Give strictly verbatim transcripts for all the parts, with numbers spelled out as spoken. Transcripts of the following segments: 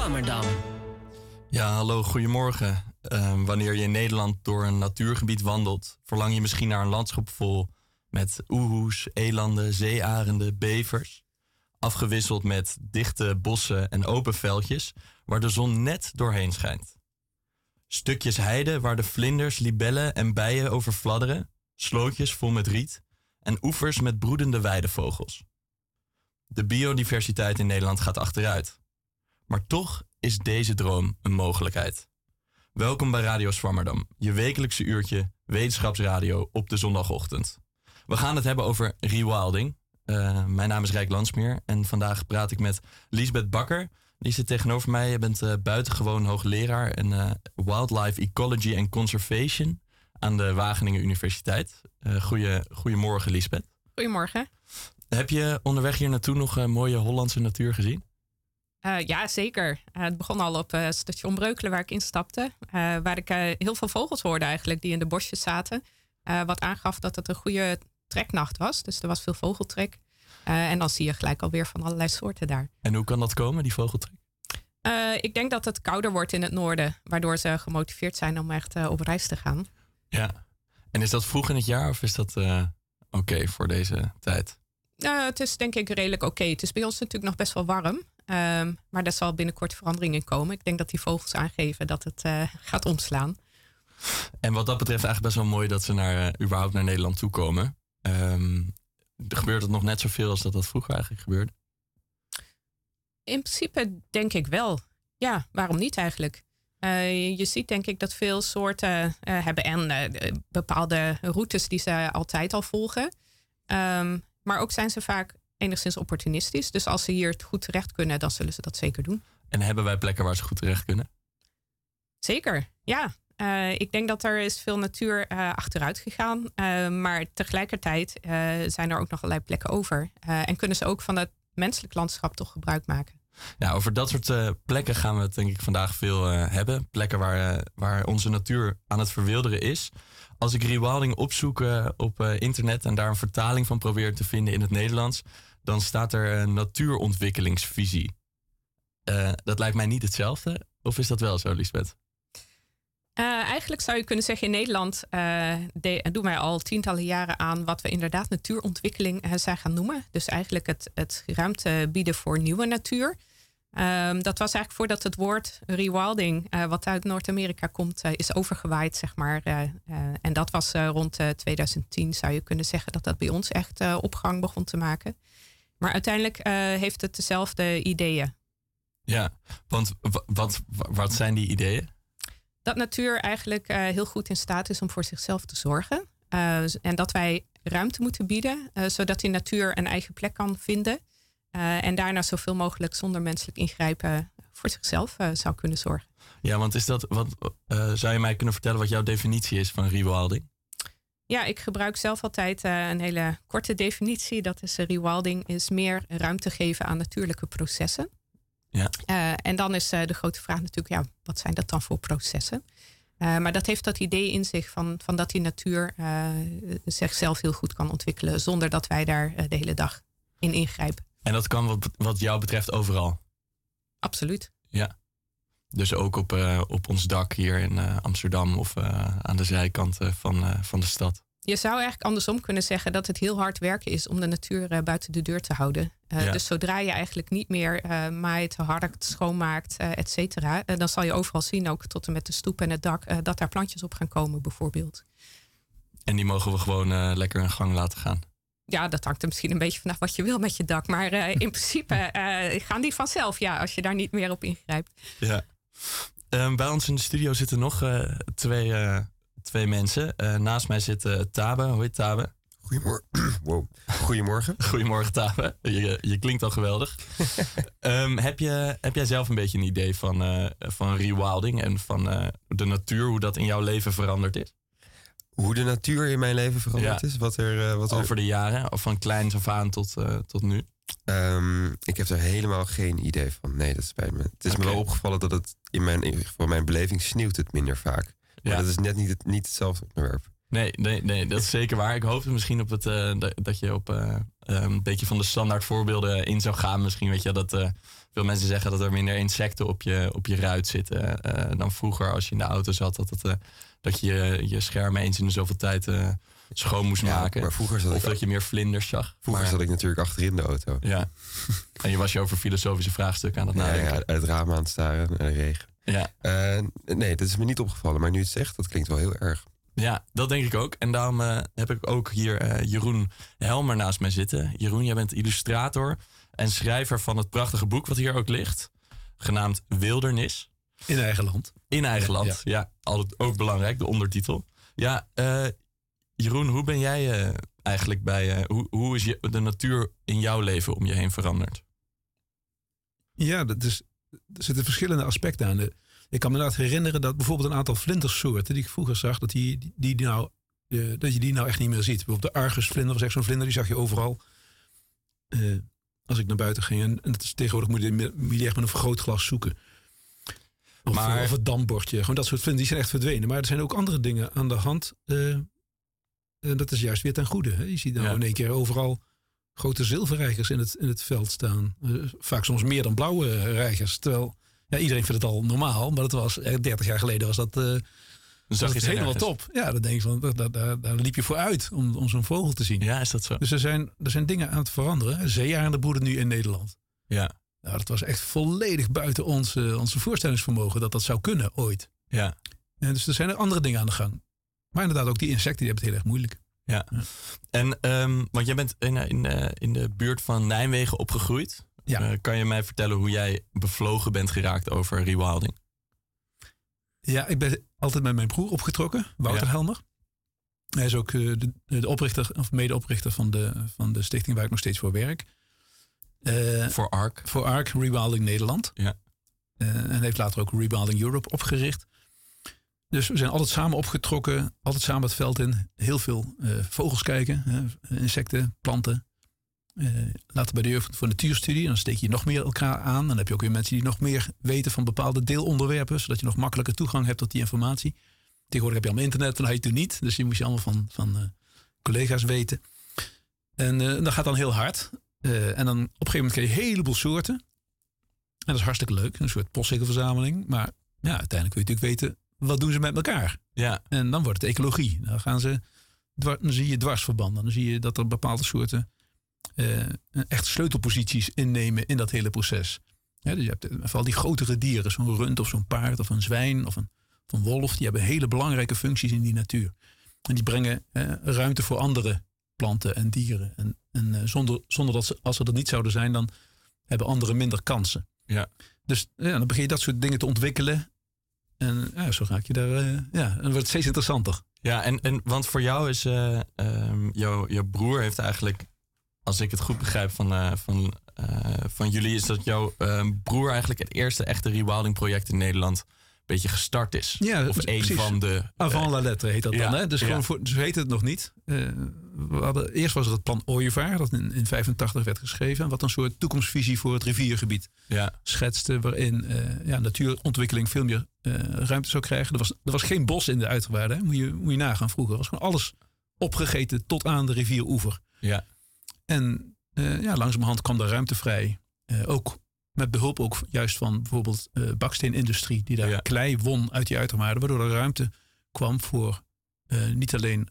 Swammerdam. Ja, hallo, goedemorgen. Uh, wanneer je in Nederland door een natuurgebied wandelt, verlang je misschien naar een landschap vol met oehoes, elanden, zeearenden, bevers. Afgewisseld met dichte bossen en open veldjes waar de zon net doorheen schijnt. Stukjes heide waar de vlinders, libellen en bijen over fladderen, slootjes vol met riet en oevers met broedende weidevogels. De biodiversiteit in Nederland gaat achteruit. Maar toch is deze droom een mogelijkheid. Welkom bij Radio Swammerdam, je wekelijkse uurtje wetenschapsradio op de zondagochtend. We gaan het hebben over rewilding. Uh, mijn naam is Rijk Landsmeer en vandaag praat ik met Liesbeth Bakker. Die zit tegenover mij. Je bent uh, buitengewoon hoogleraar en uh, Wildlife Ecology and Conservation aan de Wageningen Universiteit. Uh, goeie, goedemorgen, Liesbeth. Goedemorgen. Heb je onderweg hier naartoe nog uh, mooie Hollandse natuur gezien? Uh, ja, zeker. Uh, het begon al op uh, station Breukelen waar ik instapte. Uh, waar ik uh, heel veel vogels hoorde eigenlijk die in de bosjes zaten. Uh, wat aangaf dat het een goede treknacht was. Dus er was veel vogeltrek. Uh, en dan zie je gelijk alweer van allerlei soorten daar. En hoe kan dat komen, die vogeltrek? Uh, ik denk dat het kouder wordt in het noorden. Waardoor ze gemotiveerd zijn om echt uh, op reis te gaan. Ja. En is dat vroeg in het jaar of is dat uh, oké okay voor deze tijd? Uh, het is denk ik redelijk oké. Okay. Het is bij ons natuurlijk nog best wel warm. Um, maar daar zal binnenkort verandering in komen. Ik denk dat die vogels aangeven dat het uh, gaat omslaan. En wat dat betreft eigenlijk best wel mooi dat ze naar, uh, überhaupt naar Nederland toe komen. Um, gebeurt het nog net zoveel als dat dat vroeger eigenlijk gebeurde? In principe denk ik wel. Ja, waarom niet eigenlijk? Uh, je ziet denk ik dat veel soorten uh, hebben en uh, bepaalde routes die ze altijd al volgen. Um, maar ook zijn ze vaak enigszins opportunistisch. Dus als ze hier goed terecht kunnen, dan zullen ze dat zeker doen. En hebben wij plekken waar ze goed terecht kunnen? Zeker, ja. Uh, ik denk dat er is veel natuur uh, achteruit gegaan. Uh, maar tegelijkertijd uh, zijn er ook nog allerlei plekken over. Uh, en kunnen ze ook van het menselijk landschap toch gebruik maken. Ja, over dat soort uh, plekken gaan we het denk ik vandaag veel uh, hebben. Plekken waar, uh, waar onze natuur aan het verwilderen is. Als ik rewilding opzoek uh, op uh, internet en daar een vertaling van probeer te vinden in het Nederlands, dan staat er een natuurontwikkelingsvisie. Uh, dat lijkt mij niet hetzelfde. Of is dat wel zo, Liesbeth? Uh, eigenlijk zou je kunnen zeggen in Nederland uh, de, doen wij al tientallen jaren aan wat we inderdaad natuurontwikkeling uh, zijn gaan noemen. Dus eigenlijk het, het ruimte bieden voor nieuwe natuur. Um, dat was eigenlijk voordat het woord rewilding, uh, wat uit Noord-Amerika komt, uh, is overgewaaid, zeg maar. Uh, uh, en dat was uh, rond uh, twintig tien, zou je kunnen zeggen, dat dat bij ons echt uh, opgang begon te maken. Maar uiteindelijk uh, heeft het dezelfde ideeën. Ja, want w- wat, wat zijn die ideeën? Dat natuur eigenlijk uh, heel goed in staat is om voor zichzelf te zorgen. Uh, en dat wij ruimte moeten bieden, uh, zodat die natuur een eigen plek kan vinden. Uh, en daarna zoveel mogelijk zonder menselijk ingrijpen voor zichzelf uh, zou kunnen zorgen. Ja, want is dat, wat, uh, zou je mij kunnen vertellen wat jouw definitie is van rewilding? Ja, ik gebruik zelf altijd uh, een hele korte definitie. Dat is uh, rewilding is meer ruimte geven aan natuurlijke processen. Ja. Uh, en dan is uh, de grote vraag natuurlijk, ja, wat zijn dat dan voor processen? Uh, maar dat heeft dat idee in zich van, van dat die natuur uh, zichzelf heel goed kan ontwikkelen zonder dat wij daar uh, de hele dag in ingrijpen. En dat kan wat, wat jou betreft overal? Absoluut. Ja. Dus ook op, uh, op ons dak hier in uh, Amsterdam of uh, aan de zijkanten van, uh, van de stad. Je zou eigenlijk andersom kunnen zeggen dat het heel hard werken is om de natuur uh, buiten de deur te houden. Uh, ja. Dus zodra je eigenlijk niet meer uh, maait, harkt, schoonmaakt, uh, et cetera. Uh, dan zal je overal zien, ook tot en met de stoep en het dak, uh, dat daar plantjes op gaan komen bijvoorbeeld. En die mogen we gewoon uh, lekker in gang laten gaan? Ja, dat hangt er misschien een beetje vanaf wat je wil met je dak. Maar uh, in principe uh, gaan die vanzelf, ja, als je daar niet meer op ingrijpt. Ja. Um, bij ons in de studio zitten nog uh, twee... Uh, Twee mensen. Uh, naast mij zit uh, Tabe. Hoi Tabe. Goedemorgen. Wow. Goedemorgen. Goedemorgen Tabe. Je, je klinkt al geweldig. um, heb, je, heb jij zelf een beetje een idee van, uh, van rewilding en van uh, de natuur, hoe dat in jouw leven veranderd is? Hoe de natuur in mijn leven veranderd ja. is? Wat er, uh, wat er... Over de jaren, of van kleins af aan tot, uh, tot nu? Um, ik heb er helemaal geen idee van. Nee, dat spijt me. Het is okay. me wel opgevallen dat het in mijn, in ieder geval mijn beleving sneeuwt het minder vaak. Maar ja. dat is net niet, het, niet hetzelfde onderwerp. Nee, nee, nee, dat is zeker waar. Ik hoopte misschien op het, uh, dat je op, uh, uh, een beetje van de standaard voorbeelden in zou gaan. Misschien weet je dat uh, veel mensen zeggen dat er minder insecten op je, op je ruit zitten uh, dan vroeger als je in de auto zat. Dat, het, uh, dat je je schermen eens in de zoveel tijd uh, schoon moest ja, maken. Maar vroeger zat of ik dat je meer vlinders zag. Vroeger maar, zat ik natuurlijk achterin de auto. Ja. En je was je over filosofische vraagstukken aan het nadenken. Ja, ja, uit het raam aan het staren naar de regen. Ja. Uh, nee, dat is me niet opgevallen. Maar nu het zegt, dat klinkt wel heel erg. Ja, dat denk ik ook. En daarom uh, heb ik ook hier uh, Jeroen Helmer naast mij zitten. Jeroen, jij bent illustrator en schrijver van het prachtige boek wat hier ook ligt. Genaamd Wildernis. In eigen land. In eigen ja, land, ja. ja. Altijd ook belangrijk, de ondertitel. Ja, uh, Jeroen, hoe ben jij uh, eigenlijk bij... Uh, hoe, hoe is je, de natuur in jouw leven om je heen veranderd? Ja, dat is, er zitten verschillende aspecten aan. De, ik kan me inderdaad herinneren dat bijvoorbeeld een aantal vlindersoorten die ik vroeger zag, dat, die, die, die nou, uh, dat je die nou echt niet meer ziet. Bijvoorbeeld de argusvlinder was echt zo'n vlinder, die zag je overal. Uh, als ik naar buiten ging. En, en dat is tegenwoordig moet je, moet je echt met een vergrootglas zoeken. Of, maar, of het dambordje. Gewoon dat soort vlinders, die zijn echt verdwenen. Maar er zijn ook andere dingen aan de hand. Uh, en dat is juist weer ten goede. Hè? Je ziet nou ja. in één keer overal grote zilverreigers in het, in het veld staan. Uh, vaak soms meer dan blauwe reigers. Terwijl ja, iedereen vindt het al normaal. Maar dat was dertig jaar geleden was dat, uh, was dat helemaal ergens. Top. Ja, dan denk je van, daar, daar, daar liep je voor uit om, om zo'n vogel te zien. Ja, is dat zo? Dus er zijn, er zijn dingen aan het veranderen. Zeearenden broeden nu in Nederland. Ja. Nou, dat was echt volledig buiten onze, onze voorstellingsvermogen dat dat zou kunnen ooit. Ja. En dus er zijn er andere dingen aan de gang. Maar inderdaad, ook die insecten die hebben het heel erg moeilijk. Ja. ja. En, um, want jij bent in, in, in de buurt van Nijmegen opgegroeid. Ja. Uh, kan je mij vertellen hoe jij bevlogen bent geraakt over rewilding? Ja, ik ben altijd met mijn broer opgetrokken, Wouter ja. Helmer. Hij is ook uh, de, de oprichter, of medeoprichter van de, van de stichting waar ik nog steeds voor werk. Uh, voor A R C? Voor A R C, Rewilding Nederland. Ja. Uh, en heeft later ook Rewilding Europe opgericht. Dus we zijn altijd samen opgetrokken, altijd samen het veld in. Heel veel uh, vogels kijken, uh, insecten, planten. Uh, later bij de jeugd voor natuurstudie. En dan steek je nog meer elkaar aan. Dan heb je ook weer mensen die nog meer weten van bepaalde deelonderwerpen. Zodat je nog makkelijker toegang hebt tot die informatie. Tegenwoordig heb je allemaal internet, dat had je toen niet. Dus je moest je allemaal van, van uh, collega's weten. En uh, dat gaat dan heel hard. Uh, en dan op een gegeven moment krijg je een heleboel soorten. En dat is hartstikke leuk. Een soort postzegelverzameling. Maar ja, uiteindelijk wil je natuurlijk weten, wat doen ze met elkaar? Ja. En dan wordt het ecologie. Dan, gaan ze, dan zie je dwarsverbanden. Dan zie je dat er bepaalde soorten uh, echt sleutelposities innemen in dat hele proces. Ja, dus je hebt vooral die grotere dieren. Zo'n rund of zo'n paard of een zwijn of een, of een wolf. Die hebben hele belangrijke functies in die natuur. En die brengen uh, ruimte voor andere planten en dieren. En, en uh, zonder, zonder dat ze, als ze er niet zouden zijn, dan hebben anderen minder kansen. Ja. Dus ja, dan begin je dat soort dingen te ontwikkelen. En ja, zo raak je daar. Uh, ja, dan wordt het steeds interessanter. Ja, en, en want voor jou is uh, um, jouw, jouw broer heeft eigenlijk, als ik het goed begrijp van, uh, van, uh, van jullie, is dat jouw uh, broer eigenlijk het eerste echte rewilding project in Nederland een beetje gestart is. Ja, of een van de... Avant la lettre heet dat ja, dan. Hè? Dus ja. gewoon voor, zo heet het nog niet. Uh, we hadden, eerst was er het plan Ooievaar, dat in negentien vijfentachtig werd geschreven. Wat een soort toekomstvisie voor het riviergebied ja. schetste. Waarin uh, ja, natuurontwikkeling veel meer uh, ruimte zou krijgen. Er was, er was geen bos in de uiterwaarden. Moet je, moet je nagaan vroeger. Er was gewoon alles opgegeten tot aan de rivieroever. Ja. En uh, ja, langzamerhand kwam daar ruimte vrij. Uh, ook met behulp ook juist van bijvoorbeeld uh, baksteenindustrie. Die daar ja. klei won uit die uiterwaarden. Waardoor er ruimte kwam voor uh, niet alleen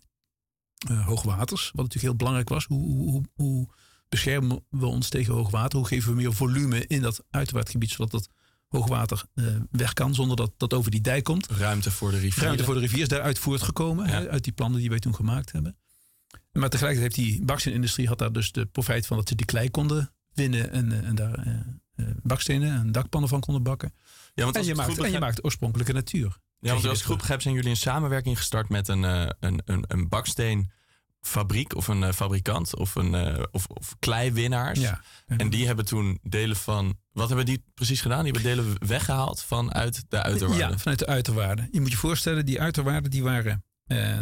uh, hoogwaters. Wat natuurlijk heel belangrijk was. Hoe, hoe, hoe beschermen we ons tegen hoogwater? Hoe geven we meer volume in dat uiterwaardgebied. Zodat dat hoogwater uh, weg kan. Zonder dat dat over die dijk komt. Ruimte voor de rivier. Ruimte voor de rivier is daaruit voortgekomen. Ja. Hè, uit die plannen die wij toen gemaakt hebben. Maar tegelijkertijd heeft die baksteenindustrie had daar dus de profijt van dat ze die klei konden winnen. En, en daar... Uh, Uh, bakstenen en dakpannen van konden bakken. Ja, want en, je maakt, begrijp... en je maakt oorspronkelijke natuur. Ja, want als ik goed begrijp zijn jullie een samenwerking gestart met een, uh, een, een, een baksteenfabriek of een uh, fabrikant of, een, uh, of, of kleiwinnaars. Ja. En die hebben toen delen van... Wat hebben die precies gedaan? Die hebben delen weggehaald vanuit de uiterwaarden. Ja, vanuit de uiterwaarden. Je moet je voorstellen, die uiterwaarden die waren uh,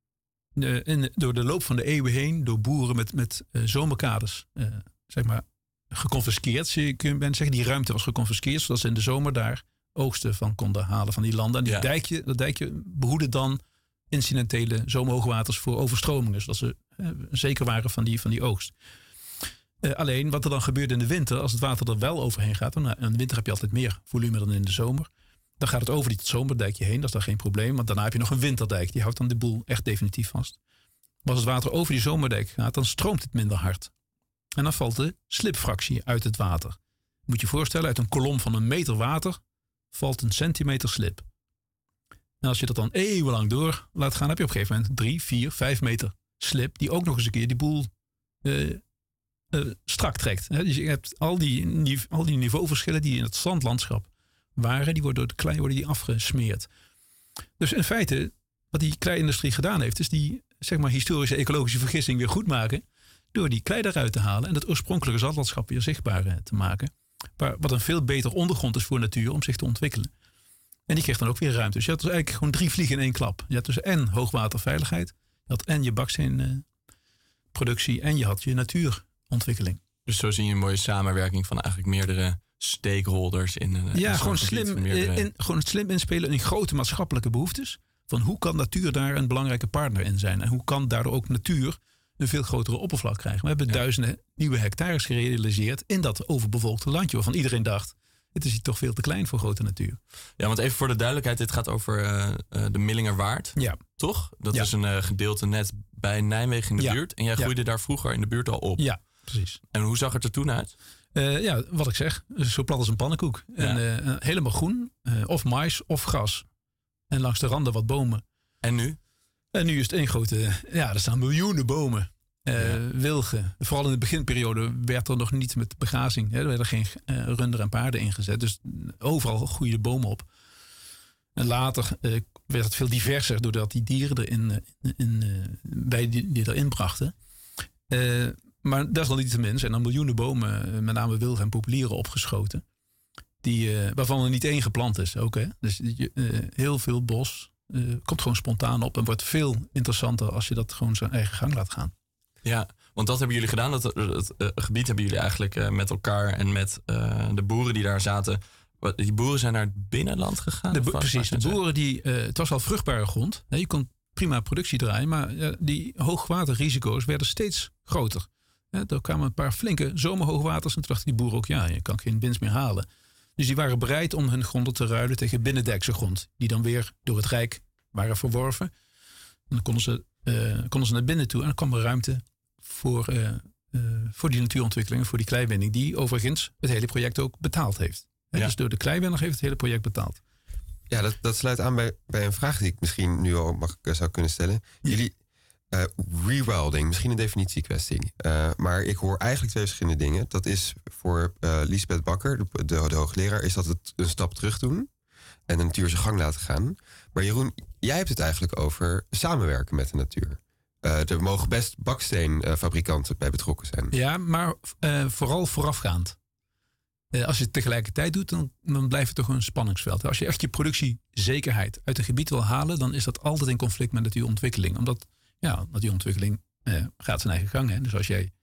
de, in, door de loop van de eeuwen heen door boeren met, met uh, zomerkades, uh, zeg maar, geconfiskeerd, kun je zeggen. Die ruimte was geconfiskeerd, zodat ze in de zomer daar oogsten van konden halen van die landen. En die ja. dijkje, dat dijkje behoedde dan incidentele zomerhoogwaters voor overstromingen, zodat ze eh, zeker waren van die, van die oogst. Uh, alleen wat er dan gebeurt in de winter, als het water er wel overheen gaat, dan in de winter heb je altijd meer volume dan in de zomer. Dan gaat het over die zomerdijkje heen, dat is dan geen probleem. Want daarna heb je nog een winterdijk, die houdt dan de boel echt definitief vast. Maar als het water over die zomerdijk gaat, dan stroomt het minder hard. En dan valt de slipfractie uit het water. Moet je je voorstellen, uit een kolom van een meter water valt een centimeter slip. En als je dat dan eeuwenlang door laat gaan, heb je op een gegeven moment drie, vier, vijf meter slip, die ook nog eens een keer die boel uh, uh, strak trekt. He, dus je hebt al die, al die niveauverschillen die in het zandlandschap waren, die worden door de klei worden die afgesmeerd. Dus in feite, wat die klei-industrie gedaan heeft, is die zeg maar historische ecologische vergissing weer goed maken door die klei eruit te halen en het oorspronkelijke zandlandschap weer zichtbaar te maken. Wat een veel beter ondergrond is voor natuur om zich te ontwikkelen. En die kreeg dan ook weer ruimte. Dus je had dus eigenlijk gewoon drie vliegen in één klap. Je had dus en hoogwaterveiligheid, je had en je baksteenproductie en je had je natuurontwikkeling. Dus zo zie je een mooie samenwerking van eigenlijk meerdere stakeholders in een. Ja, in gewoon, slim, meerdere... in, gewoon slim inspelen in grote maatschappelijke behoeftes. Van hoe kan natuur daar een belangrijke partner in zijn? En hoe kan daardoor ook natuur een veel grotere oppervlak krijgen? We hebben ja. duizenden nieuwe hectares gerealiseerd in dat overbevolkte landje, waarvan iedereen dacht, het is hier toch veel te klein voor grote natuur. Ja, want even voor de duidelijkheid, dit gaat over uh, uh, de Millingerwaard. Ja. Toch? Dat ja. is een uh, gedeelte net bij Nijmegen in de ja. buurt. En jij groeide ja. daar vroeger in de buurt al op. Ja, precies. En hoe zag het er toen uit? Uh, ja, wat ik zeg, zo plat als een pannenkoek. Ja. En, uh, helemaal groen, uh, of mais of gras. En langs de randen wat bomen. En nu? En nu is het één grote, ja, er staan miljoenen bomen. Uh, ja. Wilgen. Vooral in de beginperiode werd er nog niet met begrazing. Hè. Er werden geen uh, runder en paarden ingezet. Dus overal groeiden bomen op. En later uh, werd het veel diverser doordat die dieren erin uh, in, uh, bij die, die erin brachten. Uh, maar desalniettemin zijn er miljoenen bomen, uh, met name wilgen en populieren, opgeschoten. Die, uh, waarvan er niet één geplant is. Ook, hè. Dus uh, heel veel bos uh, komt gewoon spontaan op en wordt veel interessanter als je dat gewoon zijn eigen gang laat gaan. Ja, want dat hebben jullie gedaan. Dat, dat uh, gebied hebben jullie eigenlijk uh, met elkaar en met uh, de boeren die daar zaten. Die boeren zijn naar het binnenland gegaan? De, precies, de boeren die, uh, het was al vruchtbare grond. Hè, je kon prima productie draaien, maar uh, die hoogwaterrisico's werden steeds groter. Hè, er kwamen een paar flinke zomerhoogwaters en toen dachten die boeren ook, ja, je kan geen winst meer halen. Dus die waren bereid om hun gronden te ruilen tegen binnendijkse grond. Die dan weer door het Rijk waren verworven. En dan konden ze, uh, konden ze naar binnen toe en dan kwam er ruimte voor, uh, uh, voor die natuurontwikkeling, voor die kleiwinning, die overigens het hele project ook betaald heeft. Ja. Dus door de kleiwinner heeft het hele project betaald. Ja, dat, dat sluit aan bij, bij een vraag die ik misschien nu al mag, zou kunnen stellen. Jullie uh, rewilding, misschien een definitiekwestie. Uh, maar ik hoor eigenlijk twee verschillende dingen. Dat is voor uh, Liesbeth Bakker, de, de, de hoogleraar, is dat het een stap terug doen en de natuur zijn gang laten gaan. Maar Jeroen, jij hebt het eigenlijk over samenwerken met de natuur. Uh, er mogen best baksteenfabrikanten bij betrokken zijn. Ja, maar uh, vooral voorafgaand. Uh, als je het tegelijkertijd doet, dan, dan blijft het toch een spanningsveld. Als je echt je productiezekerheid uit een gebied wil halen, dan is dat altijd in conflict met natuurontwikkeling. Omdat, ja, natuurontwikkeling uh, gaat zijn eigen gang. Hè? Dus als jij,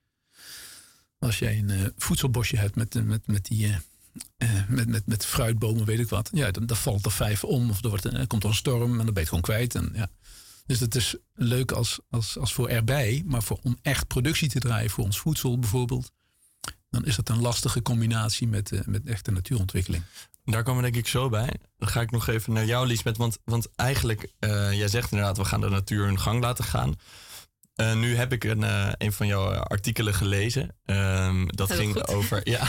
als jij een uh, voedselbosje hebt met, met, met die... Uh, Uh, met, met, met fruitbomen, weet ik wat. Ja, dan, dan valt er vijf om. Of er, wordt, er komt er een storm en dan ben je het gewoon kwijt. En, ja. Dus het is leuk als, als, als voor erbij. Maar voor, om echt productie te draaien voor ons voedsel bijvoorbeeld. Dan is dat een lastige combinatie met, uh, met echte natuurontwikkeling. Daar komen we denk ik zo bij. Dan ga ik nog even naar jou, Liesbeth. Want, want eigenlijk, uh, jij zegt inderdaad, we gaan de natuur hun gang laten gaan. Uh, nu heb ik een, uh, een van jouw artikelen gelezen. Um, dat Heel ging goed. over... Ja.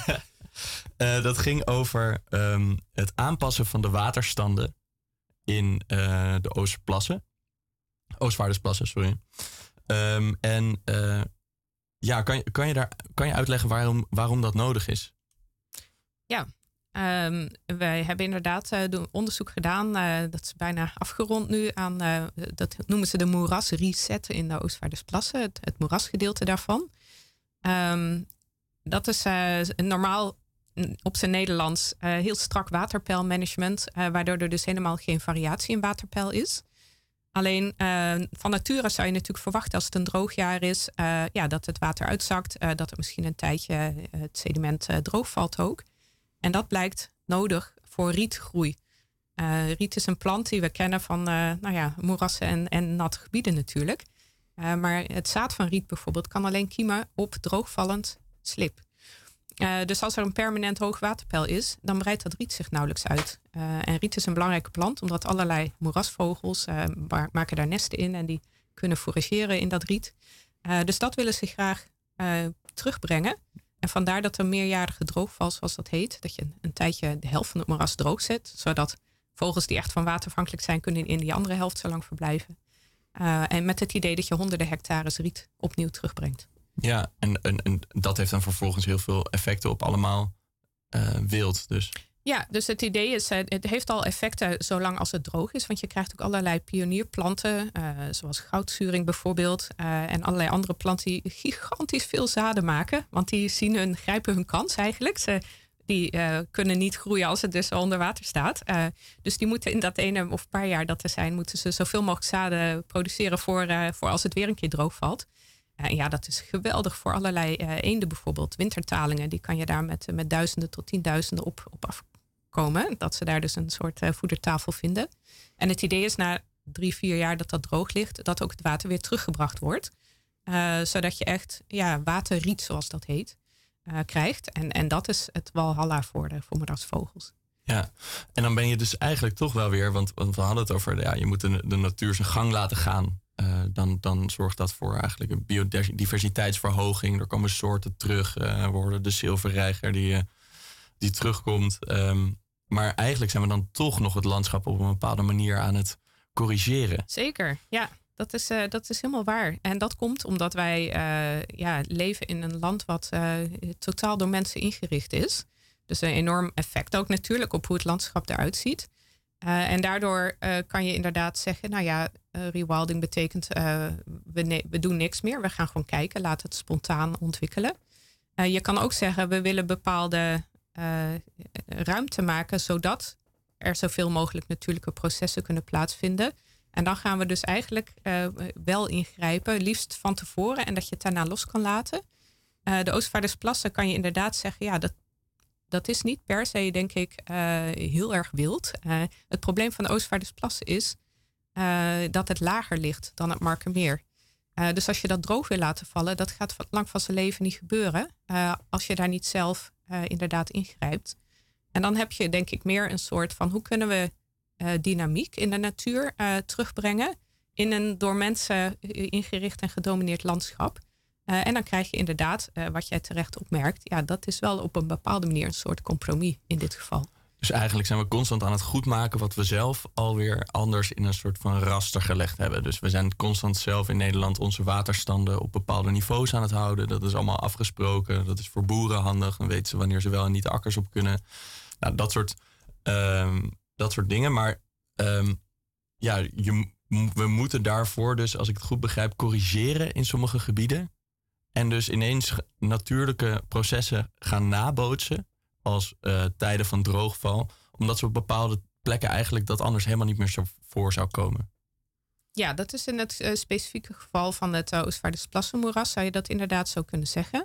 Uh, dat ging over um, het aanpassen van de waterstanden in uh, de Oosterplassen. Oostvaardersplassen, sorry. Um, en uh, ja, kan je, kan je, daar, kan je uitleggen waarom, waarom dat nodig is? Ja, um, wij hebben inderdaad uh, onderzoek gedaan. Uh, dat is bijna afgerond nu. Aan, uh, dat noemen ze de moerasreset in de Oostvaardersplassen. Het, het moerasgedeelte daarvan. Um, dat is uh, normaal... op zijn Nederlands uh, heel strak waterpeilmanagement, uh, waardoor er dus helemaal geen variatie in waterpeil is. Alleen uh, van nature zou je natuurlijk verwachten als het een droog jaar is, uh, ja, dat het water uitzakt, uh, dat er misschien een tijdje uh, het sediment uh, droog valt ook. En dat blijkt nodig voor rietgroei. Uh, riet is een plant die we kennen van uh, nou ja, moerassen en, en natte gebieden natuurlijk. Uh, maar het zaad van riet bijvoorbeeld kan alleen kiemen op droogvallend slib. Uh, dus als er een permanent hoog waterpeil is, dan breidt dat riet zich nauwelijks uit. Uh, en riet is een belangrijke plant, omdat allerlei moerasvogels uh, maken daar nesten in en die kunnen forageren in dat riet. Uh, dus dat willen ze graag uh, terugbrengen. En vandaar dat er meerjarige droogval, zoals dat heet, dat je een, een tijdje de helft van het moeras droog zet, zodat vogels die echt van water afhankelijk zijn, kunnen in die andere helft zo lang verblijven. Uh, en met het idee dat je honderden hectares riet opnieuw terugbrengt. Ja, en, en, en dat heeft dan vervolgens heel veel effecten op allemaal uh, wild. Dus. Ja, dus het idee is, het heeft al effecten zolang als het droog is. Want je krijgt ook allerlei pionierplanten, uh, zoals goudzuring bijvoorbeeld. Uh, en allerlei andere planten die gigantisch veel zaden maken. Want die zien hun, grijpen hun kans eigenlijk. Ze, die uh, kunnen niet groeien als het dus onder water staat. Uh, dus die moeten in dat ene of paar jaar dat er zijn, moeten ze zoveel mogelijk zaden produceren voor, uh, voor als het weer een keer droog valt. En ja, dat is geweldig voor allerlei uh, eenden bijvoorbeeld. Wintertalingen, die kan je daar met, met duizenden tot tienduizenden op, op afkomen. Dat ze daar dus een soort uh, voedertafel vinden. En het idee is na drie, vier jaar dat dat droog ligt, dat ook het water weer teruggebracht wordt. Uh, zodat je echt ja, waterriet, zoals dat heet, uh, krijgt. En, en dat is het walhalla voor de voor moerasvogels. Ja, en dan ben je dus eigenlijk toch wel weer, want, want we hadden het over, ja, je moet de, de natuur zijn gang laten gaan. Uh, dan, dan zorgt dat voor eigenlijk een biodiversiteitsverhoging. Er komen soorten terug. Uh, we hoorden de zilverreiger die, uh, die terugkomt. Um, maar eigenlijk zijn we dan toch nog het landschap op een bepaalde manier aan het corrigeren. Zeker, ja. Dat is, uh, dat is helemaal waar. En dat komt omdat wij uh, ja, leven in een land wat uh, totaal door mensen ingericht is. Dus een enorm effect ook natuurlijk op hoe het landschap eruit ziet. Uh, en daardoor uh, kan je inderdaad zeggen, nou ja, uh, rewilding betekent uh, we, ne- we doen niks meer. We gaan gewoon kijken, laat het spontaan ontwikkelen. Uh, je kan ook zeggen, we willen bepaalde uh, ruimte maken, zodat er zoveel mogelijk natuurlijke processen kunnen plaatsvinden. En dan gaan we dus eigenlijk uh, wel ingrijpen, liefst van tevoren, en dat je het daarna los kan laten. Uh, de Oostvaardersplassen kan je inderdaad zeggen, ja, dat Dat is niet per se, denk ik, uh, heel erg wild. Uh, het probleem van de Oostvaardersplassen is uh, dat het lager ligt dan het Markermeer. Uh, dus als je dat droog wil laten vallen, dat gaat lang van zijn leven niet gebeuren. Uh, als je daar niet zelf uh, inderdaad ingrijpt. En dan heb je, denk ik, meer een soort van hoe kunnen we uh, dynamiek in de natuur uh, terugbrengen in een door mensen ingericht en gedomineerd landschap. Uh, en dan krijg je inderdaad, uh, wat jij terecht opmerkt, ja, dat is wel op een bepaalde manier een soort compromis in dit geval. Dus eigenlijk zijn we constant aan het goedmaken wat we zelf alweer anders in een soort van raster gelegd hebben. Dus we zijn constant zelf in Nederland onze waterstanden op bepaalde niveaus aan het houden. Dat is allemaal afgesproken. Dat is voor boeren handig. Dan weten ze wanneer ze wel en niet de akkers op kunnen. Nou, dat soort, um, dat soort dingen. Maar um, ja, je, we moeten daarvoor dus, als ik het goed begrijp, corrigeren in sommige gebieden. En dus ineens natuurlijke processen gaan nabootsen als uh, tijden van droogval. Omdat ze op bepaalde plekken eigenlijk dat anders helemaal niet meer zo voor zou komen. Ja, dat is in het uh, specifieke geval van het uh, Oostvaardersplassenmoeras zou je dat inderdaad zo kunnen zeggen.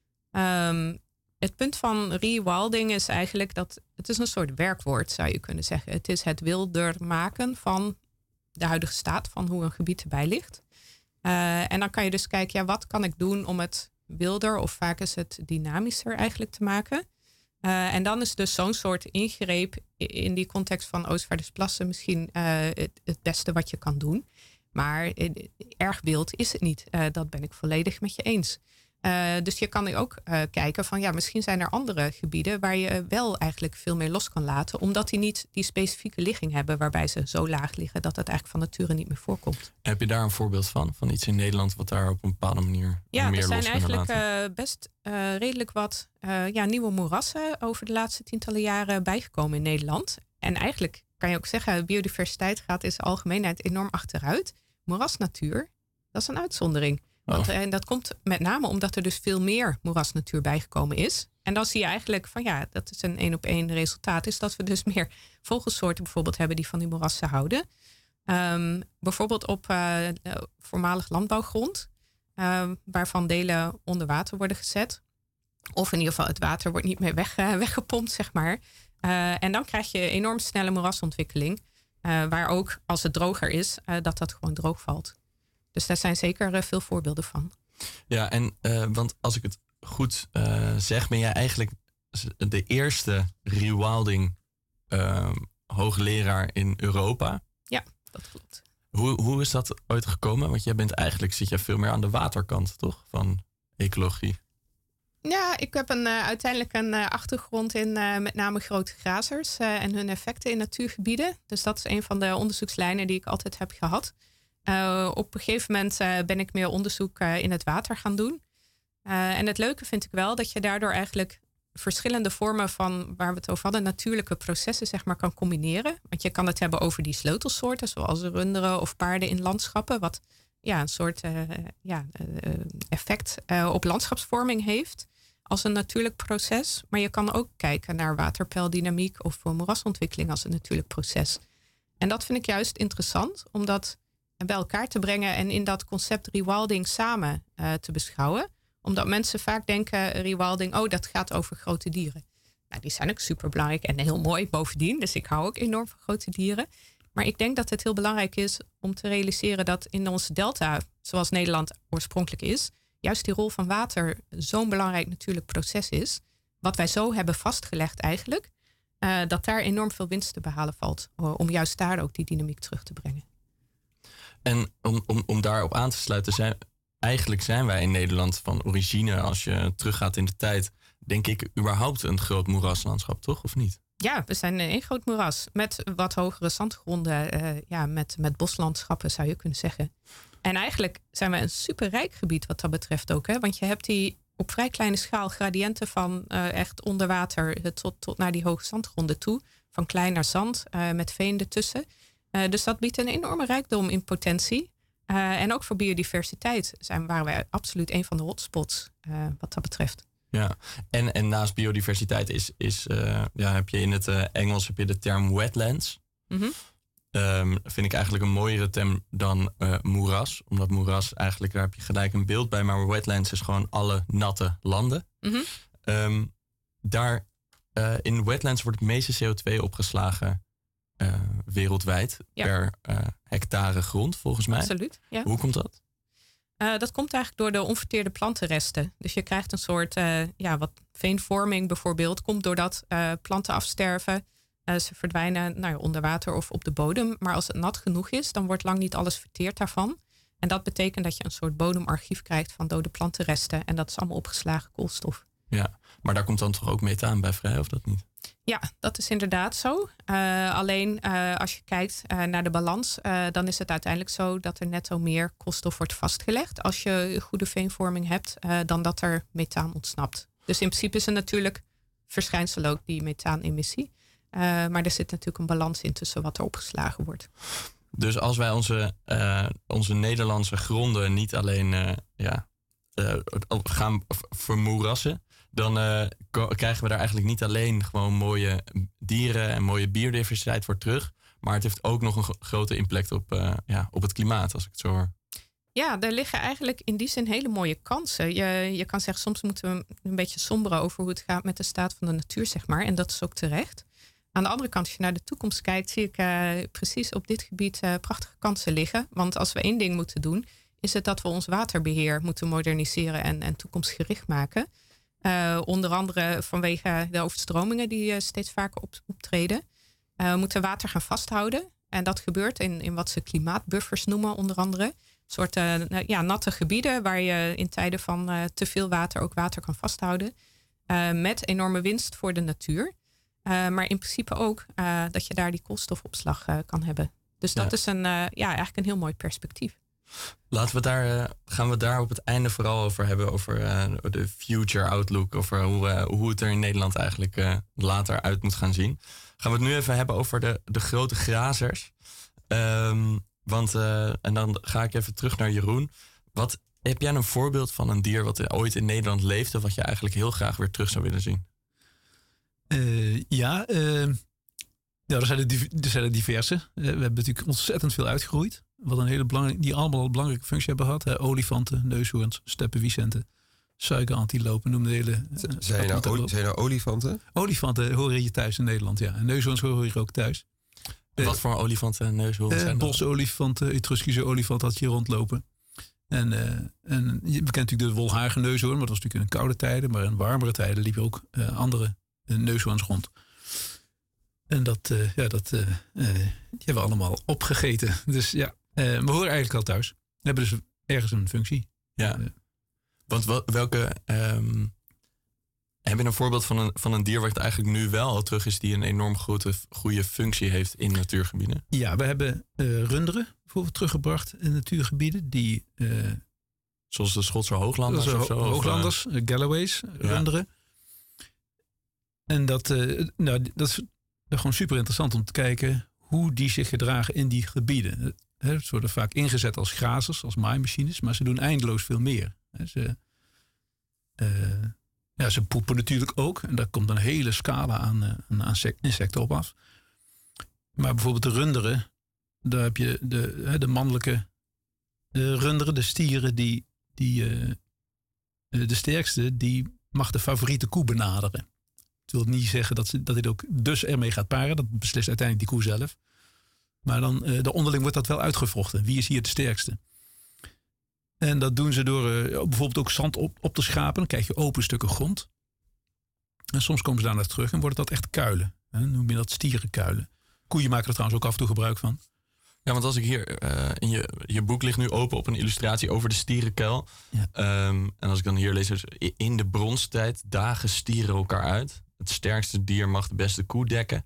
Um, het punt van rewilding is eigenlijk dat het is een soort werkwoord, zou je kunnen zeggen. Het is het wilder maken van de huidige staat, van hoe een gebied erbij ligt. Uh, en dan kan je dus kijken, ja, wat kan ik doen om het wilder of vaak is het dynamischer eigenlijk te maken. Uh, en dan is dus zo'n soort ingreep in die context van Oostvaardersplassen misschien uh, het, het beste wat je kan doen. Maar uh, erg wild is het niet. Uh, dat ben ik volledig met je eens. Uh, dus je kan ook uh, kijken van ja, misschien zijn er andere gebieden waar je wel eigenlijk veel meer los kan laten. Omdat die niet die specifieke ligging hebben waarbij ze zo laag liggen dat het eigenlijk van nature niet meer voorkomt. Heb je daar een voorbeeld van? Van iets in Nederland wat daar op een bepaalde manier ja, meer los Ja, er kunnen zijn laten? eigenlijk uh, best uh, redelijk wat uh, ja, nieuwe moerassen over de laatste tientallen jaren bijgekomen in Nederland. En eigenlijk kan je ook zeggen, biodiversiteit gaat in zijn algemeenheid enorm achteruit. Moerasnatuur, dat is een uitzondering. Want, oh. En dat komt met name omdat er dus veel meer moerasnatuur bijgekomen is. En dan zie je eigenlijk van ja, dat is een één op één resultaat. Is dat we dus meer vogelsoorten bijvoorbeeld hebben die van die moerassen houden. Um, bijvoorbeeld op uh, voormalig landbouwgrond. Um, waarvan delen onder water worden gezet. Of in ieder geval het water wordt niet meer weg, uh, weggepompt, zeg maar. Uh, en dan krijg je enorm snelle moerasontwikkeling. Uh, waar ook als het droger is, uh, dat dat gewoon droog valt. Dus daar zijn zeker uh, veel voorbeelden van. Ja, en uh, want als ik het goed uh, zeg, ben jij eigenlijk de eerste rewilding uh, hoogleraar in Europa. Ja, dat klopt. Hoe, hoe is dat ooit gekomen? Want jij bent eigenlijk, zit je veel meer aan de waterkant, toch? Van ecologie. Ja, ik heb een, uh, uiteindelijk een uh, achtergrond in uh, met name grote grazers uh, en hun effecten in natuurgebieden. Dus dat is een van de onderzoekslijnen die ik altijd heb gehad. Uh, op een gegeven moment uh, ben ik meer onderzoek uh, in het water gaan doen. Uh, en het leuke vind ik wel dat je daardoor eigenlijk verschillende vormen van, waar we het over hadden, natuurlijke processen zeg maar kan combineren. Want je kan het hebben over die sleutelsoorten, zoals runderen of paarden in landschappen, wat ja, een soort uh, ja, uh, effect uh, op landschapsvorming heeft als een natuurlijk proces. Maar je kan ook kijken naar waterpeildynamiek of moerasontwikkeling als een natuurlijk proces. En dat vind ik juist interessant, om dat bij elkaar te brengen en in dat concept rewilding samen uh, te beschouwen. Omdat mensen vaak denken, rewilding, oh, dat gaat over grote dieren. Nou, die zijn ook superbelangrijk en heel mooi bovendien. Dus ik hou ook enorm van grote dieren. Maar ik denk dat het heel belangrijk is om te realiseren dat in onze delta, zoals Nederland oorspronkelijk is, juist die rol van water zo'n belangrijk natuurlijk proces is, wat wij zo hebben vastgelegd eigenlijk, uh, dat daar enorm veel winst te behalen valt. Uh, om juist daar ook die dynamiek terug te brengen. En om, om, om daarop aan te sluiten, zijn, eigenlijk zijn wij in Nederland van origine, als je teruggaat in de tijd, denk ik überhaupt een groot moeraslandschap, toch? Of niet? Ja, we zijn één groot moeras met wat hogere zandgronden, uh, ja, met, met boslandschappen zou je kunnen zeggen. En eigenlijk zijn we een superrijk gebied wat dat betreft ook. Hè? Want je hebt die op vrij kleine schaal gradiënten van uh, echt onder water tot, tot naar die hoge zandgronden toe. Van klein naar zand, uh, met veen ertussen. Uh, dus dat biedt een enorme rijkdom in potentie. Uh, en ook voor biodiversiteit zijn, waren wij absoluut een van de hotspots uh, wat dat betreft. Ja, en, en naast biodiversiteit is, is uh, ja, heb je in het uh, Engels heb je de term wetlands. Mm-hmm. Um, vind ik eigenlijk een mooiere term dan uh, moeras. Omdat moeras eigenlijk, daar heb je gelijk een beeld bij. Maar wetlands is gewoon alle natte landen. Mm-hmm. Um, daar uh, in wetlands wordt het meeste C O twee opgeslagen uh, wereldwijd. Ja. Per uh, hectare grond volgens mij. Absoluut, ja. Hoe komt dat? Uh, dat komt eigenlijk door de onverteerde plantenresten. Dus je krijgt een soort uh, ja, wat veenvorming bijvoorbeeld. Komt doordat uh, planten afsterven. Uh, ze verdwijnen nou ja, onder water of op de bodem. Maar als het nat genoeg is, dan wordt lang niet alles verteerd daarvan. En dat betekent dat je een soort bodemarchief krijgt van dode plantenresten. En dat is allemaal opgeslagen koolstof. Ja, maar daar komt dan toch ook methaan bij vrij, of dat niet? Ja, dat is inderdaad zo. Uh, alleen uh, als je kijkt uh, naar de balans, uh, dan is het uiteindelijk zo dat er netto meer koolstof wordt vastgelegd als je goede veenvorming hebt, uh, dan dat er methaan ontsnapt. Dus in principe is er natuurlijk verschijnsel ook die methaanemissie. Uh, maar er zit natuurlijk een balans in tussen wat er opgeslagen wordt. Dus als wij onze, uh, onze Nederlandse gronden niet alleen uh, ja, uh, gaan vermoerassen, dan uh, krijgen we daar eigenlijk niet alleen gewoon mooie dieren en mooie biodiversiteit voor terug. Maar het heeft ook nog een grote impact op, uh, ja, op het klimaat, als ik het zo hoor. Ja, er liggen eigenlijk in die zin hele mooie kansen. Je, je kan zeggen, soms moeten we een beetje somberen over hoe het gaat met de staat van de natuur, zeg maar. En dat is ook terecht. Aan de andere kant, als je naar de toekomst kijkt, zie ik uh, precies op dit gebied uh, prachtige kansen liggen. Want als we één ding moeten doen, is het dat we ons waterbeheer moeten moderniseren en, en toekomstgericht maken. Uh, onder andere vanwege de overstromingen die uh, steeds vaker op, optreden. Uh, we moeten water gaan vasthouden. En dat gebeurt in, in wat ze klimaatbuffers noemen, onder andere. Een soort uh, ja, natte gebieden waar je in tijden van uh, te veel water ook water kan vasthouden. Uh, met enorme winst voor de natuur. Uh, maar in principe ook uh, dat je daar die koolstofopslag uh, kan hebben. Dus dat ja. is een, uh, ja, eigenlijk een heel mooi perspectief. Laten we daar, uh, gaan we het daar op het einde vooral over hebben. Over uh, de future outlook. Over hoe, uh, hoe het er in Nederland eigenlijk uh, later uit moet gaan zien. Gaan we het nu even hebben over de, de grote grazers. Um, want, uh, en dan ga ik even terug naar Jeroen. Wat, heb jij een voorbeeld van een dier wat ooit in Nederland leefde, wat je eigenlijk heel graag weer terug zou willen zien? Uh, ja, uh, ja er, zijn er, er zijn er diverse. Uh, we hebben natuurlijk ontzettend veel uitgegroeid. Wat een hele belangrijke, die allemaal een belangrijke functie hebben gehad. Hè? Olifanten, neushoorns, steppenwiesenten, suikerantilopen, noem de hele... Uh, zijn, nou oli, zijn nou olifanten? Olifanten horen hier thuis in Nederland, ja. En neushoorns horen hier ook thuis. Uh, Wat voor olifanten en neushoorns uh, zijn dat? Bosolifanten, Etruskische olifant had je rondlopen. En, uh, en je kent natuurlijk de wolharige neushoorn, maar dat was natuurlijk in koude tijden. Maar in warmere tijden liepen ook uh, andere uh, neushoorns rond. En dat, uh, ja, dat, uh, uh, die hebben we allemaal opgegeten. Dus ja, uh, we horen eigenlijk al thuis. We hebben dus ergens een functie. Ja, uh, want wel, welke... Um, heb je een voorbeeld van een, van een dier waar het eigenlijk nu wel al terug is... die een enorm grote, goede functie heeft in natuurgebieden? Ja, we hebben uh, runderen bijvoorbeeld teruggebracht in natuurgebieden. Die, uh, Zoals de Schotse hooglanders ho- of zo? Hooglanders, uh, Galloways, ja. runderen. En dat, uh, nou, dat is gewoon super interessant om te kijken hoe die zich gedragen in die gebieden. He, ze worden vaak ingezet als grazers, als maaimachines, maar ze doen eindeloos veel meer. He, ze, uh, ja, ze poepen natuurlijk ook. En daar komt een hele scala aan, uh, aan insecten op af. Maar bijvoorbeeld de runderen, daar heb je de, de mannelijke de runderen, de stieren, die, die uh, de sterkste, die mag de favoriete koe benaderen. Dat wil niet zeggen dat, ze, dat dit ook dus ermee gaat paren. Dat beslist uiteindelijk die koe zelf. Maar dan uh, de onderling wordt dat wel uitgevochten. Wie is hier de sterkste? En dat doen ze door uh, bijvoorbeeld ook zand op, op te schapen. Dan krijg je open stukken grond. En soms komen ze daar naar terug en wordt dat echt kuilen. Dan noem je dat stierenkuilen. Koeien maken er trouwens ook af en toe gebruik van. Ja, want als ik hier uh, in je, je boek ligt nu open op een illustratie over de stierenkuil. Ja. Um, en als ik dan hier lees, dus in de bronstijd dagen stieren elkaar uit. Het sterkste dier mag de beste koe dekken.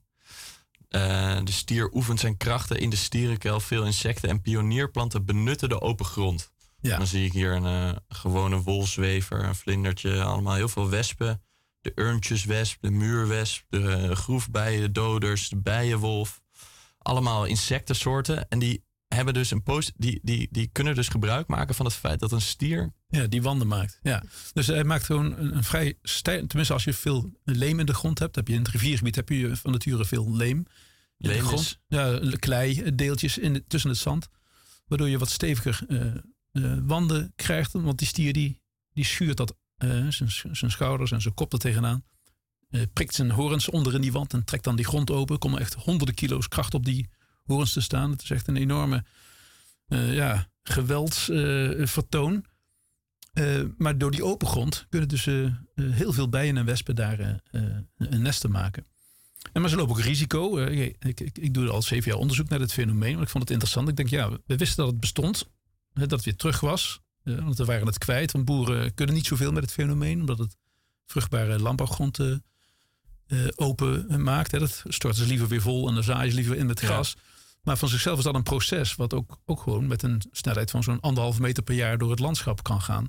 Uh, de stier oefent zijn krachten in de stierenkuil. Veel insecten en pionierplanten benutten de open grond. Ja. Dan zie ik hier een uh, gewone wolzwever, een vlindertje, allemaal heel veel wespen. De urntjeswesp, de muurwesp, de uh, groefbijen, de doders, de bijenwolf. Allemaal insectensoorten. En die hebben dus een post, die, die, die kunnen dus gebruik maken van het feit dat een stier. Ja, die wanden maakt. Ja. Dus hij maakt gewoon een, een vrij stijl. Tenminste, als je veel leem in de grond hebt, heb je in het riviergebied heb je van nature veel leem. In leem de grond. Is... Ja, klei, deeltjes in de, tussen het zand. Waardoor je wat steviger uh, uh, wanden krijgt. Want die stier die, die schuurt dat uh, zijn, zijn schouders en zijn kop er tegenaan. Uh, prikt zijn horens onder in die wand en trekt dan die grond open. Komen echt honderden kilo's kracht op die horens te staan. Het is echt een enorme uh, ja, geweldsvertoon. Uh, uh, maar door die open grond kunnen dus uh, uh, heel veel bijen en wespen daar uh, uh, een nesten maken. En maar ze lopen ook risico. Uh, ik, ik, ik doe al zeven jaar onderzoek naar dit fenomeen. Want ik vond het interessant. Ik denk, ja, we wisten dat het bestond. Dat het weer terug was. Uh, want we waren het kwijt. Want boeren kunnen niet zoveel met het fenomeen. Omdat het vruchtbare landbouwgrond uh, uh, open maakt. Hè. Dat storten ze liever weer vol en dan zaaien ze liever in met gras. Ja. Maar van zichzelf is dat een proces. Wat ook, ook gewoon met een snelheid van zo'n anderhalve meter per jaar door het landschap kan gaan.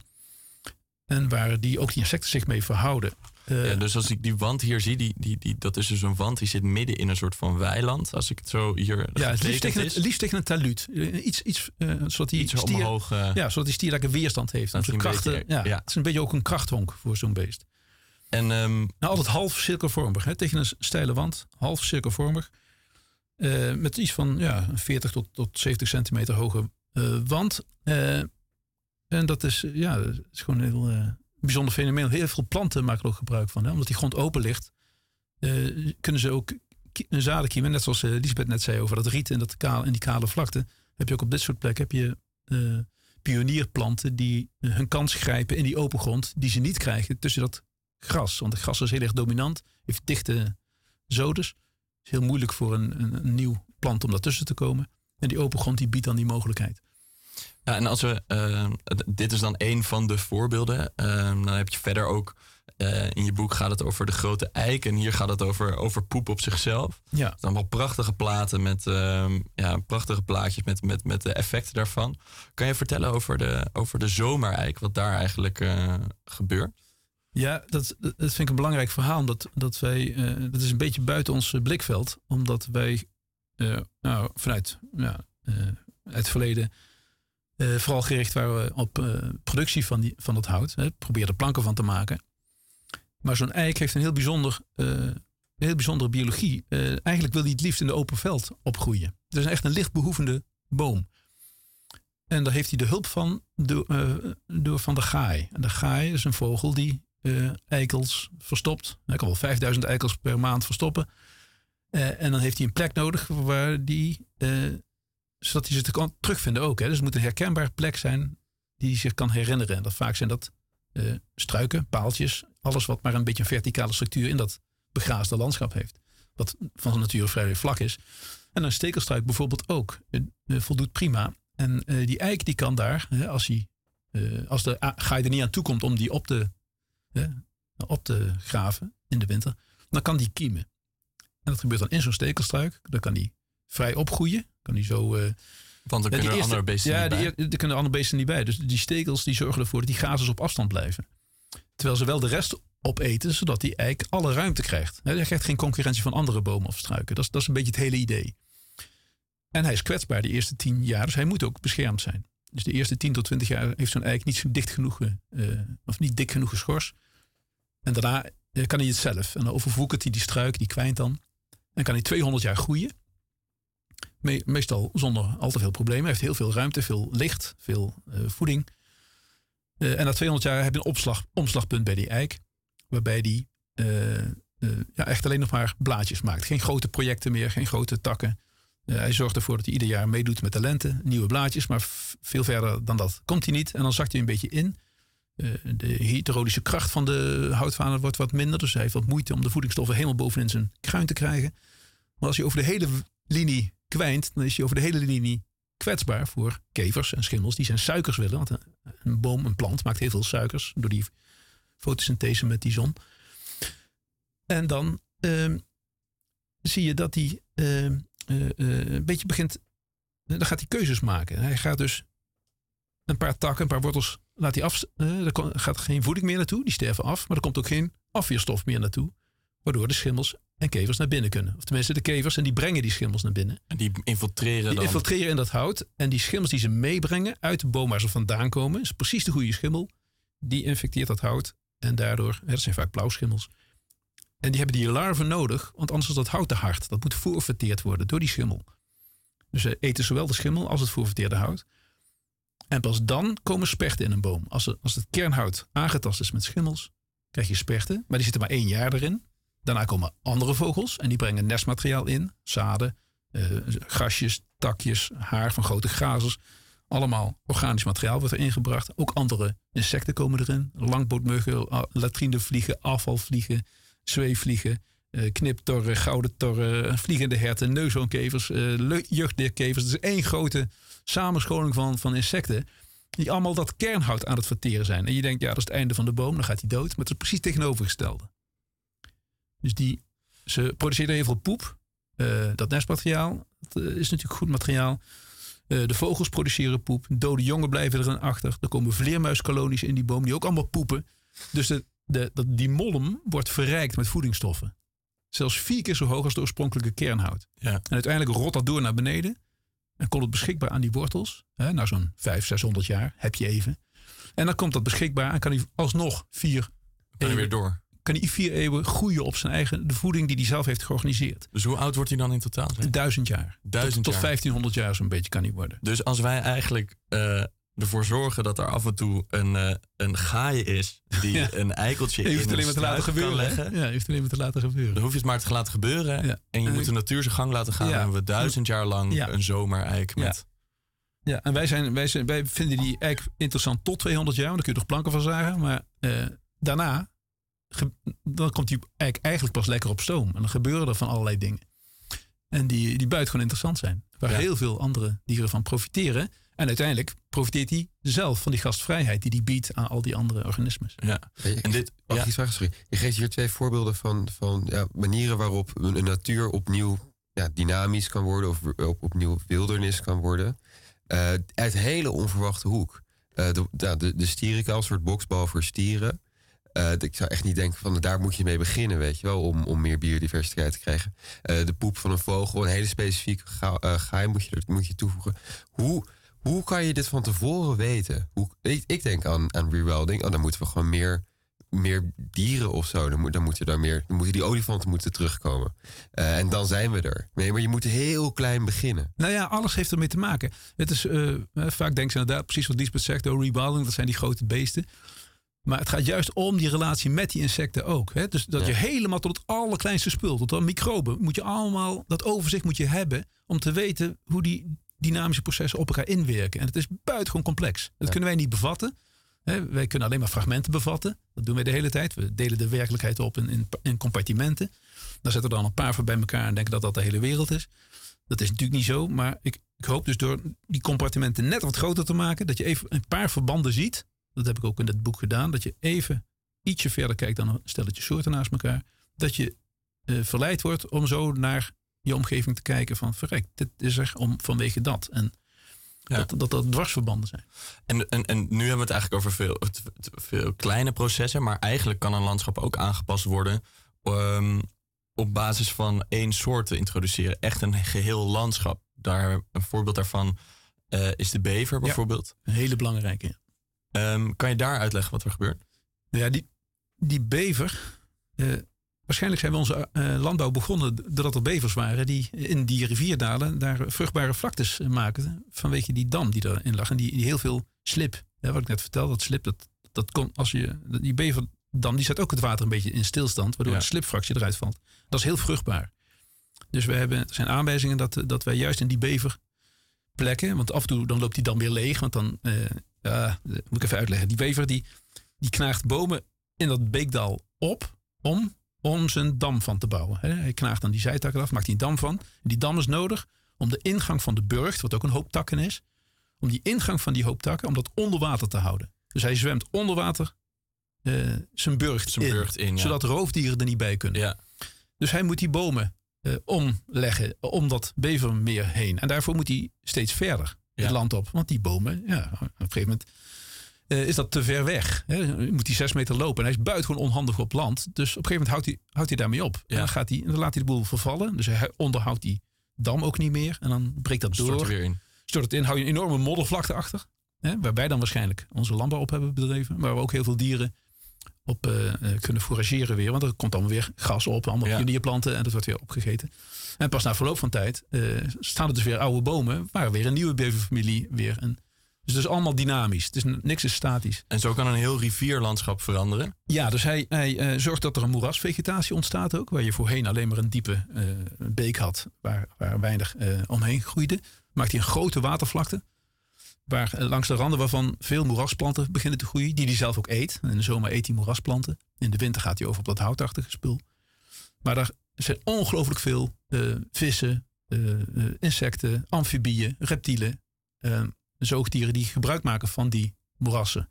En waar die, ook die insecten zich mee verhouden. Uh, ja, dus als ik die wand hier zie, die, die, die, dat is dus een wand die zit midden in een soort van weiland. Als ik het zo hier. Ja, het liefst tegen, het, liefst tegen een taluut. Iets, iets, uh, zodat die iets stier, omhoog. Uh, ja, zodat die stier lekker weerstand heeft. Dat zijn krachten, beetje, ja, ja. Het is een beetje ook een krachthonk voor zo'n beest. En um, nou, altijd half cirkelvormig. Hè, tegen een steile wand, half cirkelvormig. Uh, met iets van ja, veertig tot, tot zeventig centimeter hoge uh, wand. Uh, en dat is, ja, dat is gewoon een heel uh, bijzonder fenomeen. Heel veel planten maken er ook gebruik van. Hè? Omdat die grond open ligt, uh, kunnen ze ook een zaden kiemen. Net zoals uh, Lisbeth net zei over dat riet en, dat kale, en die kale vlakte. Heb je ook op dit soort plekken heb je uh, pionierplanten die uh, hun kans grijpen in die open grond. Die ze niet krijgen tussen dat gras. Want het gras is heel erg dominant. Heeft dichte zodes. Het is heel moeilijk voor een, een, een nieuw plant om daartussen te komen. En die open grond die biedt dan die mogelijkheid. Ja, en als we, uh, dit is dan een van de voorbeelden. Uh, dan heb je verder ook, uh, in je boek gaat het over de grote eik. En hier gaat het over, over poep op zichzelf. Ja. Het zijn allemaal prachtige platen met, uh, ja, prachtige plaatjes met, met, met de effecten daarvan. Kan je vertellen over de, over de zomereik, wat daar eigenlijk uh, gebeurt? Ja, dat, dat vind ik een belangrijk verhaal. Dat, dat, wij, uh, dat is een beetje buiten ons blikveld. Omdat wij uh, nou, vanuit ja, uh, het verleden uh, vooral gericht waren op uh, productie van, die, van dat hout. Hè, probeer er planken van te maken. Maar zo'n eik heeft een heel, bijzonder, uh, een heel bijzondere biologie. Uh, eigenlijk wil hij het liefst in de open veld opgroeien. Het is echt een lichtbehoevende boom. En daar heeft hij de hulp van door, uh, door van de gaai. En de gaai is een vogel die Uh, eikels verstopt. Hij kan wel vijfduizend eikels per maand verstoppen. Uh, en dan heeft hij een plek nodig waar die, uh, zodat hij ze kan terugvinden ook. Hè. Dus het moet een herkenbare plek zijn die hij zich kan herinneren. En dat vaak zijn dat uh, struiken, paaltjes, alles wat maar een beetje een verticale structuur in dat begraasde landschap heeft. Wat van nature vrij vlak is. En een stekelstruik bijvoorbeeld ook. Uh, uh, voldoet prima. En uh, die eik die kan daar, uh, als, hij, uh, als de gaai er niet aan toe komt om die op te, uh, op te graven in de winter, dan kan die kiemen. En dat gebeurt dan in zo'n stekelstruik. Dan kan die vrij opgroeien. Kan die zo... Uh, Want er kunnen andere beesten ja, niet bij. Ja, er kunnen andere beesten niet bij. Dus die stekels die zorgen ervoor dat die gazers op afstand blijven. Terwijl ze wel de rest opeten, zodat die eik alle ruimte krijgt. Hij krijgt geen concurrentie van andere bomen of struiken. Dat is, dat is een beetje het hele idee. En hij is kwetsbaar de eerste tien jaar. Dus hij moet ook beschermd zijn. Dus de eerste tien tot twintig jaar heeft zo'n eik niet zo dicht genoeg, uh, of niet dik genoeg schors. En daarna uh, kan hij het zelf. En dan overwoekert hij die struik, die kwijnt dan. En kan hij tweehonderd jaar groeien. Me- meestal zonder al te veel problemen. Hij heeft heel veel ruimte, veel licht, veel uh, voeding. Uh, en na tweehonderd jaar heb je een opslag, omslagpunt bij die eik. Waarbij die uh, uh, ja, echt alleen nog maar blaadjes maakt. Geen grote projecten meer, geen grote takken. Uh, hij zorgt ervoor dat hij ieder jaar meedoet met de lente. Nieuwe blaadjes, maar f- veel verder dan dat komt hij niet. En dan zakt hij een beetje in. Uh, de hydraulische kracht van de houtvaner wordt wat minder. Dus hij heeft wat moeite om de voedingsstoffen helemaal bovenin zijn kruin te krijgen. Maar als hij over de hele linie kwijnt, dan is hij over de hele linie kwetsbaar voor kevers en schimmels. Die zijn suikers willen. Want een, een boom, een plant maakt heel veel suikers door die fotosynthese met die zon. En dan uh, zie je dat hij uh, uh, uh, een beetje begint... Dan gaat hij keuzes maken. Hij gaat dus een paar takken, een paar wortels laat hij af. Uh, er gaat geen voeding meer naartoe, die sterven af. Maar er komt ook geen afweerstof meer naartoe. Waardoor de schimmels en kevers naar binnen kunnen. Of tenminste de kevers en die brengen die schimmels naar binnen. En die infiltreren die dan? Die infiltreren in dat hout. En die schimmels die ze meebrengen uit de boom waar ze vandaan komen. Is precies de goede schimmel. Die infecteert dat hout. En daardoor, hè, dat zijn vaak blauwschimmels. En die hebben die larven nodig. Want anders is dat hout te hard. Dat moet voorverteerd worden door die schimmel. Dus ze eten zowel de schimmel als het voorverteerde hout. En pas dan komen sperten in een boom. Als, er, als het kernhout aangetast is met schimmels, krijg je sperten. Maar die zitten maar één jaar erin. Daarna komen andere vogels en die brengen nestmateriaal in. Zaden, uh, grasjes, takjes, haar van grote grazers. Allemaal organisch materiaal wordt er ingebracht. Ook andere insecten komen erin. Langbootmuggen, latrinevliegen, afvalvliegen, zweefvliegen, uh, kniptorren, gouden torren, vliegende herten, neushoornkevers, uh, jeugddeerkevers. Het is één grote samenscholing van, van insecten die allemaal dat kernhout aan het verteren zijn. En je denkt, ja, dat is het einde van de boom, dan gaat hij dood. Maar het is precies tegenovergestelde. Dus die, ze produceren heel veel poep. Uh, dat nestmateriaal dat, uh, is natuurlijk goed materiaal. Uh, de vogels produceren poep. Dode jongen blijven erin achter. Er komen vleermuiskolonies in die boom die ook allemaal poepen. Dus de, de, de, die molm wordt verrijkt met voedingsstoffen. Zelfs vier keer zo hoog als de oorspronkelijke kernhout. Ja. En uiteindelijk rolt dat door naar beneden. En komt het beschikbaar aan die wortels. Hè, na zo'n vijfhonderd, zeshonderd jaar heb je even. En dan komt dat beschikbaar en kan hij alsnog vier... Kan hij weer door. Kan hij vier eeuwen groeien op zijn eigen, de voeding die hij zelf heeft georganiseerd. Dus hoe oud wordt hij dan in totaal? Zeg? Duizend jaar. Duizend tot, tot jaar. vijftienhonderd jaar zo'n beetje kan hij worden. Dus als wij eigenlijk uh, ervoor zorgen dat er af en toe een, uh, een gaai is die ja. een eikeltje in het alleen maar te laten gebeuren, leggen. Ja, je hoeft alleen maar te laten gebeuren. Dan hoef je het maar te laten gebeuren. Ja. En je moet de natuur zijn gang laten gaan. Ja. En hebben we duizend jaar lang ja. een zomereik met... Ja. Ja, en wij, zijn, wij, zijn, wij vinden die eik interessant tot tweehonderd jaar. Want daar kun je toch planken van zagen. Maar uh, daarna... dan komt die eik eigenlijk pas lekker op stoom. En dan gebeuren er van allerlei dingen. En die, die buitengewoon interessant zijn. Waar ja. heel veel andere dieren van profiteren. En uiteindelijk profiteert hij zelf van die gastvrijheid die hij biedt aan al die andere organismen. Ja. En dit, mag ja. ik iets vragen? Sorry. Je geeft hier twee voorbeelden van, van ja, manieren waarop een natuur opnieuw ja, dynamisch kan worden. Of op, opnieuw wildernis kan worden. Uh, uit hele onverwachte hoek. Uh, de, de, de stierenkuil, een soort boksbal voor stieren. Uh, ik zou echt niet denken van daar moet je mee beginnen, weet je wel, om, om meer biodiversiteit te krijgen. Uh, de poep van een vogel, een hele specifieke ga, uh, gaai moet je, er, moet je toevoegen. Hoe, hoe kan je dit van tevoren weten? Hoe, ik, ik denk aan, aan rewilding. Oh, dan moeten we gewoon meer, meer dieren of zo. Dan, moet, dan, moeten daar meer, dan moeten die olifanten moeten terugkomen. Uh, en dan zijn we er. Nee, maar je moet heel klein beginnen. Nou ja, alles heeft ermee te maken. Het is uh, vaak denken ze inderdaad precies wat Liesbeth zegt. Oh, rewilding, dat zijn die grote beesten. Maar het gaat juist om die relatie met die insecten ook. Hè? Dus dat ja. je helemaal tot het allerkleinste spul, tot de microben, moet je allemaal, dat overzicht moet je hebben om te weten hoe die dynamische processen op elkaar inwerken. En het is buitengewoon complex. Dat ja. kunnen wij niet bevatten. He, wij kunnen alleen maar fragmenten bevatten. Dat doen wij de hele tijd. We delen de werkelijkheid op in, in, in compartimenten. Dan zetten we dan een paar voor bij elkaar en denken dat dat de hele wereld is. Dat is natuurlijk niet zo. Maar ik, ik hoop dus door die compartimenten net wat groter te maken, dat je even een paar verbanden ziet. Dat heb ik ook in het boek gedaan. Dat je even ietsje verder kijkt dan een stelletje soorten naast elkaar. Dat je uh, verleid wordt om zo naar je omgeving te kijken van verrek, dit is er om vanwege dat. En ja. dat, dat dat dwarsverbanden zijn. En, en, en nu hebben we het eigenlijk over veel, veel kleine processen, maar eigenlijk kan een landschap ook aangepast worden um, op basis van één soort te introduceren. Echt een geheel landschap. Daar, een voorbeeld daarvan uh, is de bever bijvoorbeeld. Ja, een hele belangrijke. Um, kan je daar uitleggen wat er gebeurt? Ja, die, die bever. Uh, waarschijnlijk zijn we onze uh, landbouw begonnen doordat er bevers waren die in die rivierdalen daar vruchtbare vlaktes maakten vanwege die dam die erin lag. En die, die heel veel slip. Ja, wat ik net vertelde, dat slip, dat, dat kon als je. Die beverdam die zet ook het water een beetje in stilstand, waardoor ja. de slipfractie eruit valt. Dat is heel vruchtbaar. Dus we hebben, er zijn aanwijzingen dat, dat wij juist in die beverplekken, want af en toe dan loopt die dam weer leeg, want dan, uh, ja, moet ik even uitleggen. Die bever die, die knaagt bomen in dat beekdal op om, om zijn dam van te bouwen. Hij knaagt dan die zijtakken af, maakt hij een dam van. En die dam is nodig om de ingang van de burcht, wat ook een hoop takken is, om die ingang van die hoop takken, om dat onder water te houden. Dus hij zwemt onder water uh, zijn burcht zijn in, burcht in ja. zodat roofdieren er niet bij kunnen. Ja. Dus hij moet die bomen uh, omleggen om dat bevermeer heen. En daarvoor moet hij steeds verder ja. het land op. Want die bomen, ja, op een gegeven moment uh, is dat te ver weg. Hè? Moet hij zes meter lopen. En hij is buitengewoon onhandig op land. Dus op een gegeven moment houdt hij, houdt hij daarmee op. Ja. En dan, gaat hij, dan laat hij de boel vervallen. Dus hij onderhoudt die dam ook niet meer. En dan breekt dat door. Stort weer in. Stort het in, hou je een enorme moddervlakte achter. Hè? Waar wij dan waarschijnlijk onze landbouw op hebben bedreven. Waar we ook heel veel dieren op uh, kunnen forageren weer. Want er komt dan weer gas op, allemaal ja. pionierplanten en dat wordt weer opgegeten. En pas na verloop van tijd uh, staan er dus weer oude bomen, waar weer een nieuwe beverfamilie weer een. Dus het is allemaal dynamisch. Het is, niks is statisch. En zo kan een heel rivierlandschap veranderen? Ja, dus hij, hij uh, zorgt dat er een moerasvegetatie ontstaat ook, waar je voorheen alleen maar een diepe uh, beek had, waar, waar weinig uh, omheen groeide. Maakt hij een grote watervlakte, waar langs de randen waarvan veel moerasplanten beginnen te groeien. Die hij zelf ook eet. In de zomer eet hij moerasplanten. In de winter gaat hij over op dat houtachtige spul. Maar daar zijn ongelooflijk veel uh, vissen, uh, uh, insecten, amfibieën, reptielen, uh, zoogdieren die gebruik maken van die moerassen.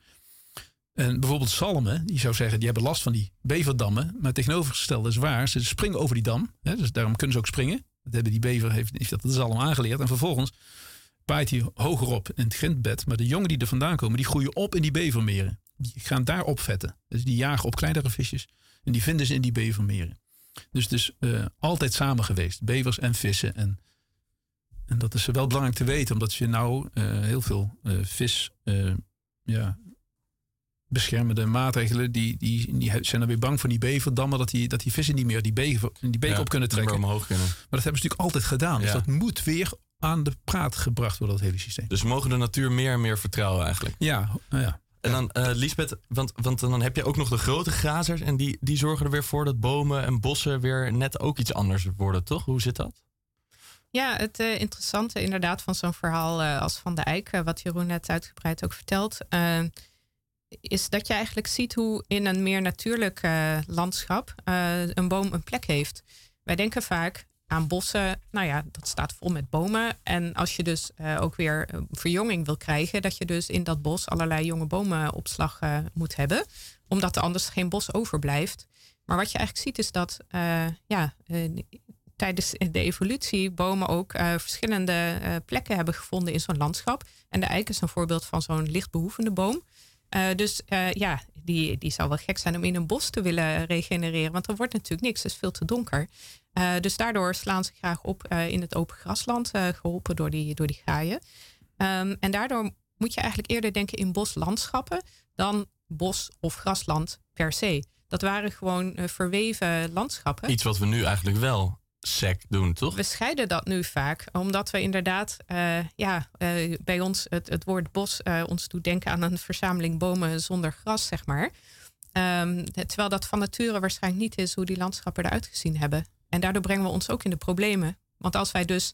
En bijvoorbeeld zalmen, die zou zeggen, die hebben last van die beverdammen. Maar het tegenovergestelde is waar. Ze springen over die dam. Hè, dus daarom kunnen ze ook springen. Dat hebben die bever, heeft, heeft dat de zalm aangeleerd. En vervolgens paait hij hoger op in het grindbed. Maar de jongen die er vandaan komen, die groeien op in die bevermeren. Die gaan daar opvetten. Dus die jagen op kleinere visjes. En die vinden ze in die bevermeren. Dus het is uh, altijd samen geweest. Bevers en vissen. En, en dat is wel belangrijk te weten. Omdat je nou uh, heel veel uh, vis uh, ja, beschermende maatregelen. Die, die, die zijn dan weer bang voor die beverdammen. Dat die, dat die vissen niet meer die, bever, die beek ja, op kunnen trekken. Omhoog kunnen. Maar dat hebben ze natuurlijk altijd gedaan. Dus ja. dat moet weer aan de praat gebracht worden, dat hele systeem. Dus we mogen de natuur meer en meer vertrouwen eigenlijk. Ja, ja. En dan, uh, Liesbeth, want, want dan heb je ook nog de grote grazers. En die, die zorgen er weer voor dat bomen en bossen weer net ook iets anders worden, toch? Hoe zit dat? Ja, het uh, interessante inderdaad van zo'n verhaal uh, als Van de Eyck, uh, wat Jeroen net uitgebreid ook vertelt, uh, is dat je eigenlijk ziet hoe in een meer natuurlijk uh, landschap uh, een boom een plek heeft. Wij denken vaak aan bossen, nou ja, dat staat vol met bomen. En als je dus uh, ook weer verjonging wil krijgen, dat je dus in dat bos allerlei jonge bomenopslag uh, moet hebben. Omdat er anders geen bos overblijft. Maar wat je eigenlijk ziet is dat uh, ja, uh, tijdens de evolutie bomen ook uh, verschillende uh, plekken hebben gevonden in zo'n landschap. En de eik is een voorbeeld van zo'n lichtbehoevende boom. Uh, dus uh, ja, die, die zou wel gek zijn om in een bos te willen regenereren. Want er wordt natuurlijk niks, het is veel te donker. Uh, dus daardoor slaan ze graag op uh, in het open grasland, uh, geholpen door die, door die gaaien. Um, en daardoor moet je eigenlijk eerder denken in boslandschappen dan bos of grasland per se. Dat waren gewoon uh, verweven landschappen. Iets wat we nu eigenlijk wel sec doen, toch? We scheiden dat nu vaak, omdat we inderdaad, uh, ja, uh, bij ons het, het woord bos uh, ons doet denken aan een verzameling bomen zonder gras, zeg maar. Um, terwijl dat van nature waarschijnlijk niet is hoe die landschappen eruit gezien hebben. En daardoor brengen we ons ook in de problemen. Want als wij dus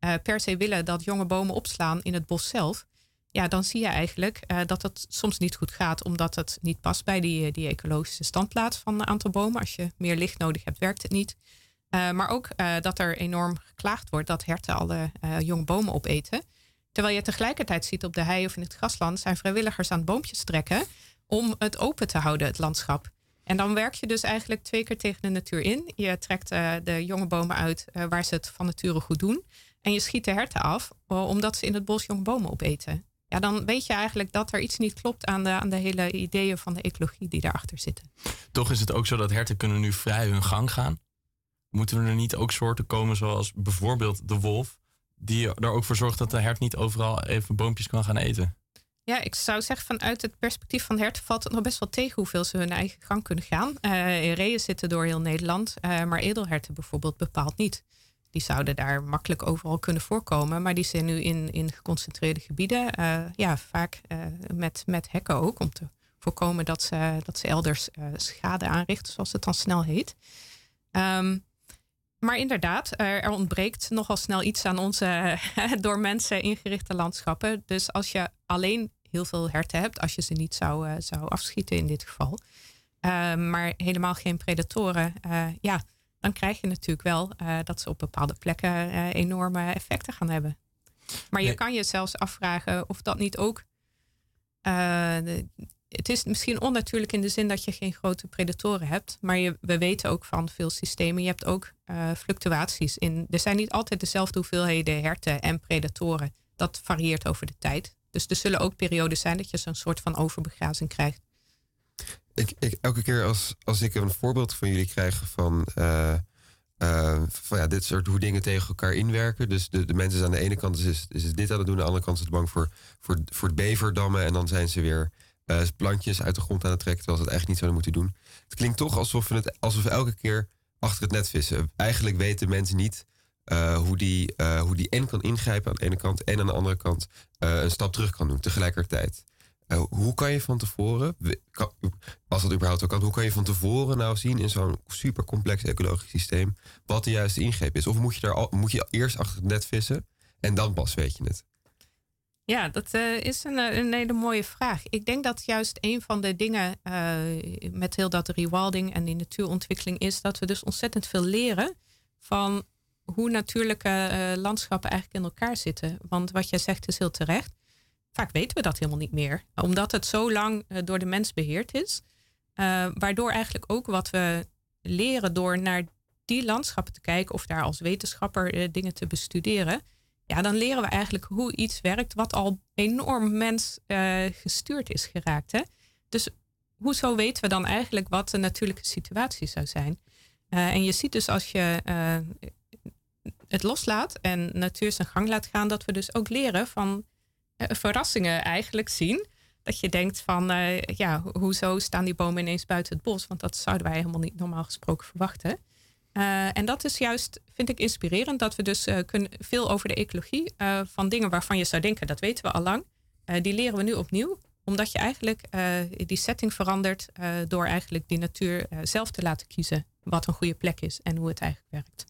uh, per se willen dat jonge bomen opslaan in het bos zelf, ja, dan zie je eigenlijk uh, dat het soms niet goed gaat, omdat het niet past bij die, die ecologische standplaats van een aantal bomen. Als je meer licht nodig hebt, werkt het niet. Uh, maar ook uh, dat er enorm geklaagd wordt dat herten alle uh, jonge bomen opeten. Terwijl je tegelijkertijd ziet op de hei of in het grasland zijn vrijwilligers aan boompjes trekken om het open te houden, het landschap. En dan werk je dus eigenlijk twee keer tegen de natuur in. Je trekt uh, de jonge bomen uit uh, waar ze het van nature goed doen. En je schiet de herten af, uh, omdat ze in het bos jonge bomen opeten. Ja, dan weet je eigenlijk dat er iets niet klopt aan de, aan de hele ideeën van de ecologie die daarachter zitten. Toch is het ook zo dat herten kunnen nu vrij hun gang gaan. Moeten er niet ook soorten komen zoals bijvoorbeeld de wolf, die er ook voor zorgt dat de hert niet overal even boompjes kan gaan eten? Ja, ik zou zeggen vanuit het perspectief van herten valt het nog best wel tegen hoeveel ze hun eigen gang kunnen gaan. Uh, reeën zitten door heel Nederland, uh, maar edelherten bijvoorbeeld bepaald niet. Die zouden daar makkelijk overal kunnen voorkomen, maar die zijn nu in, in geconcentreerde gebieden. Uh, ja, vaak uh, met, met hekken ook, om te voorkomen dat ze, dat ze elders uh, schade aanrichten, zoals het dan snel heet. Um, Maar inderdaad, er ontbreekt nogal snel iets aan onze door mensen ingerichte landschappen. Dus als je alleen heel veel herten hebt, als je ze niet zou, uh, zou afschieten in dit geval, uh, maar helemaal geen predatoren, uh, ja, dan krijg je natuurlijk wel uh, dat ze op bepaalde plekken uh, enorme effecten gaan hebben. Maar je nee. kan je zelfs afvragen of dat niet ook... Uh, de, Het is misschien onnatuurlijk in de zin dat je geen grote predatoren hebt. Maar je, we weten ook van veel systemen. Je hebt ook uh, fluctuaties in. Er zijn niet altijd dezelfde hoeveelheden herten en predatoren. Dat varieert over de tijd. Dus er zullen ook periodes zijn dat je zo'n soort van overbegrazing krijgt. Ik, ik, elke keer als, als ik een voorbeeld van jullie krijg van, uh, uh, van ja, dit soort hoe dingen tegen elkaar inwerken. Dus de, de mensen aan de ene kant is, is dit aan het doen. Aan de andere kant is het bang voor, voor, voor het beverdammen. En dan zijn ze weer Uh, plantjes uit de grond aan het trekken, terwijl ze het eigenlijk niet zouden moeten doen. Het klinkt toch alsof we, het, alsof we elke keer achter het net vissen. Eigenlijk weten mensen niet uh, hoe, die, uh, hoe die en kan ingrijpen aan de ene kant en aan de andere kant uh, een stap terug kan doen tegelijkertijd. Uh, hoe kan je van tevoren, kan, als dat überhaupt ook kan, hoe kan je van tevoren nou zien in zo'n super complex ecologisch systeem wat de juiste ingreep is? Of moet je, daar al, moet je eerst achter het net vissen en dan pas weet je het? Ja, dat uh, is een, een hele mooie vraag. Ik denk dat juist een van de dingen uh, met heel dat rewilding en die natuurontwikkeling is dat we dus ontzettend veel leren van hoe natuurlijke uh, landschappen eigenlijk in elkaar zitten. Want wat jij zegt is heel terecht. Vaak weten we dat helemaal niet meer. Omdat het zo lang uh, door de mens beheerd is. Uh, waardoor eigenlijk ook wat we leren door naar die landschappen te kijken of daar als wetenschapper uh, dingen te bestuderen. Ja, dan leren we eigenlijk hoe iets werkt wat al enorm mens uh, gestuurd is geraakt. Hè? Dus hoezo weten we dan eigenlijk wat de natuurlijke situatie zou zijn? Uh, en je ziet dus als je uh, het loslaat en natuur zijn gang laat gaan, dat we dus ook leren van uh, verrassingen eigenlijk zien. Dat je denkt van, uh, ja, hoezo staan die bomen ineens buiten het bos? Want dat zouden wij helemaal niet normaal gesproken verwachten. Uh, en dat is juist, vind ik, inspirerend. Dat we dus uh, kunnen veel over de ecologie uh, van dingen waarvan je zou denken, dat weten we al lang. Uh, die leren we nu opnieuw. Omdat je eigenlijk uh, die setting verandert uh, door eigenlijk die natuur uh, zelf te laten kiezen wat een goede plek is en hoe het eigenlijk werkt.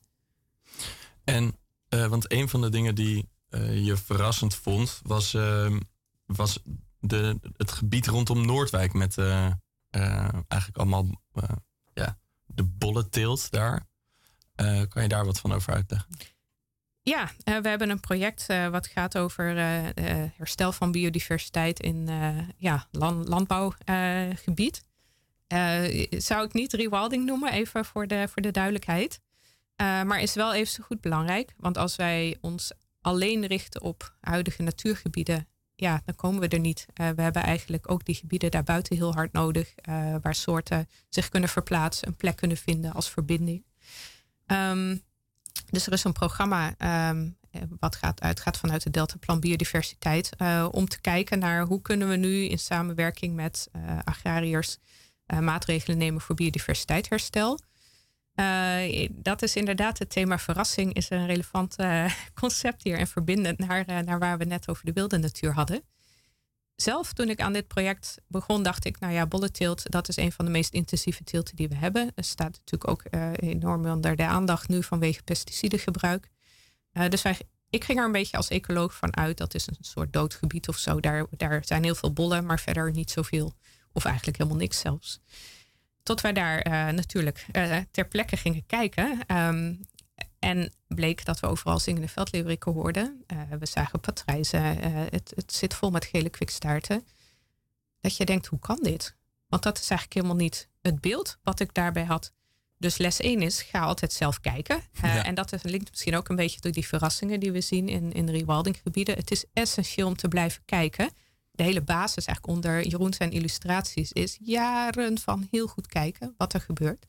En, uh, want een van de dingen die uh, je verrassend vond, was, uh, was de, het gebied rondom Noordwijk met uh, uh, eigenlijk allemaal uh, ja, de bollenteelt daar. Uh, kan je daar wat van over uitleggen? Ja, uh, we hebben een project uh, wat gaat over uh, uh, herstel van biodiversiteit in uh, ja, land, landbouwgebied. Uh, zou ik niet rewilding noemen, even voor de, voor de duidelijkheid. Uh, maar is wel even zo goed belangrijk. Want als wij ons alleen richten op huidige natuurgebieden, ja, dan komen we er niet. Uh, we hebben eigenlijk ook die gebieden daarbuiten heel hard nodig, uh, waar soorten zich kunnen verplaatsen, een plek kunnen vinden als verbinding. Um, dus er is een programma um, wat gaat, uitgaat vanuit het Deltaplan Biodiversiteit, uh, om te kijken naar hoe kunnen we nu in samenwerking met uh, agrariërs uh, maatregelen nemen voor biodiversiteitsherstel. Uh, dat is inderdaad het thema verrassing, is een relevant uh, concept hier en verbindend naar, uh, naar waar we net over de wilde natuur hadden. Zelf, toen ik aan dit project begon, dacht ik, nou ja, bollenteelt, dat is een van de meest intensieve teelten die we hebben. Er staat natuurlijk ook uh, enorm onder de aandacht nu vanwege pesticidengebruik. Uh, dus wij ik ging er een beetje als ecoloog van uit. Dat is een soort doodgebied of zo. Daar, daar zijn heel veel bollen, maar verder niet zoveel. Of eigenlijk helemaal niks zelfs. Tot wij daar uh, natuurlijk uh, ter plekke gingen kijken. Um, en bleek dat we overal zingende veldleeuweriken hoorden. Uh, we zagen patrijzen. Uh, het, het zit vol met gele kwikstaarten. Dat je denkt, hoe kan dit? Want dat is eigenlijk helemaal niet het beeld wat ik daarbij had. Dus les één is, ga altijd zelf kijken. Uh, ja. En dat linkt misschien ook een beetje door die verrassingen die we zien in, in rewildinggebieden. Het is essentieel om te blijven kijken. De hele basis eigenlijk onder Jeroen zijn illustraties is jaren van heel goed kijken wat er gebeurt.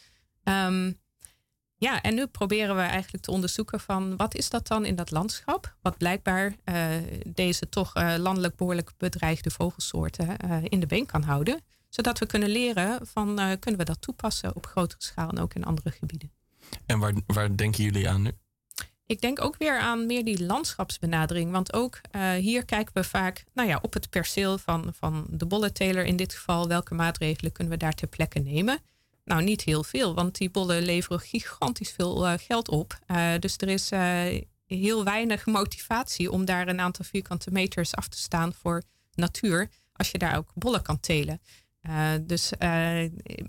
Um, ja, en nu proberen we eigenlijk te onderzoeken van wat is dat dan in dat landschap? Wat blijkbaar uh, deze toch uh, landelijk behoorlijk bedreigde vogelsoorten uh, in de been kan houden. Zodat we kunnen leren van uh, kunnen we dat toepassen op grotere schaal en ook in andere gebieden. En waar, waar denken jullie aan nu? Ik denk ook weer aan meer die landschapsbenadering. Want ook uh, hier kijken we vaak nou ja, op het perceel van, van de bollenteler in dit geval. Welke maatregelen kunnen we daar ter plekke nemen? Nou, niet heel veel, want die bollen leveren gigantisch veel uh, geld op. Uh, dus er is uh, heel weinig motivatie om daar een aantal vierkante meters af te staan voor natuur. Als je daar ook bollen kan telen. Uh, dus uh,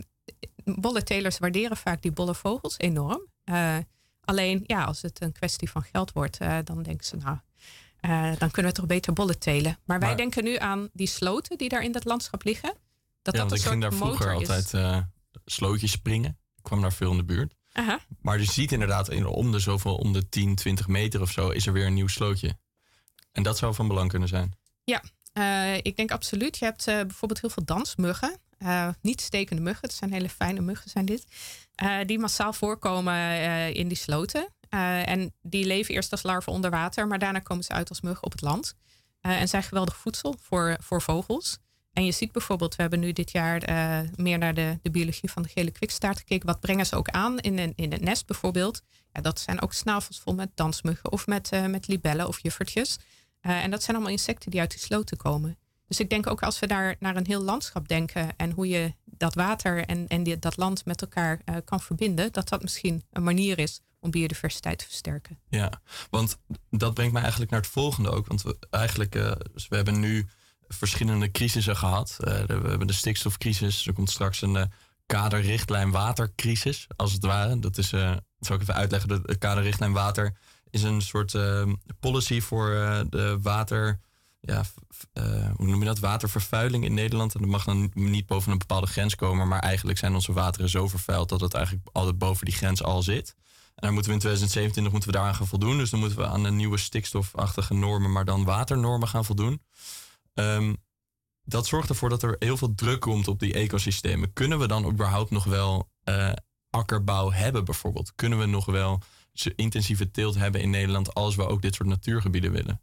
bollentelers waarderen vaak die bolle vogels enorm. Uh, Alleen, ja, als het een kwestie van geld wordt, uh, dan denken ze, nou, uh, dan kunnen we toch beter bollen telen. Maar wij maar, denken nu aan die sloten die daar in dat landschap liggen. Dat ja, dat want een ik ging daar vroeger is. altijd uh, slootjes springen. Ik kwam daar veel in de buurt. Aha. Maar je ziet inderdaad, in, om de zoveel, om de tien, twintig meter of zo, is er weer een nieuw slootje. En dat zou van belang kunnen zijn. Ja, uh, ik denk absoluut. Je hebt uh, bijvoorbeeld heel veel dansmuggen. Uh, niet stekende muggen, het zijn hele fijne muggen zijn dit. Uh, die massaal voorkomen uh, in die sloten. Uh, en die leven eerst als larven onder water, maar daarna komen ze uit als muggen op het land. Uh, en zijn geweldig voedsel voor, voor vogels. En je ziet bijvoorbeeld, we hebben nu dit jaar uh, meer naar de, de biologie van de gele kwikstaart gekeken. Wat brengen ze ook aan in, een, in het nest bijvoorbeeld? Ja, dat zijn ook snavels vol met dansmuggen of met, uh, met libellen of juffertjes. Uh, en dat zijn allemaal insecten die uit die sloten komen. Dus ik denk ook als we daar naar een heel landschap denken en hoe je dat water en, en die, dat land met elkaar uh, kan verbinden, dat dat misschien een manier is om biodiversiteit te versterken. Ja, want dat brengt mij eigenlijk naar het volgende ook. Want we eigenlijk, uh, dus we hebben nu verschillende crisissen gehad. Uh, we hebben de stikstofcrisis, er komt straks een uh, kaderrichtlijn watercrisis, als het ware. Dat is, uh, dat zal ik even uitleggen, de, de kaderrichtlijn water is een soort uh, policy voor uh, de water... Ja, uh, hoe noem je dat? Watervervuiling in Nederland. En dat mag dan niet boven een bepaalde grens komen. Maar eigenlijk zijn onze wateren zo vervuild dat het eigenlijk altijd boven die grens al zit. En daar moeten we in twintig zevenentwintig moeten we daaraan gaan voldoen. Dus dan moeten we aan de nieuwe stikstofachtige normen, maar dan waternormen gaan voldoen. Um, dat zorgt ervoor dat er heel veel druk komt op die ecosystemen. Kunnen we dan überhaupt nog wel uh, akkerbouw hebben bijvoorbeeld? Kunnen we nog wel intensieve teelt hebben in Nederland als we ook dit soort natuurgebieden willen?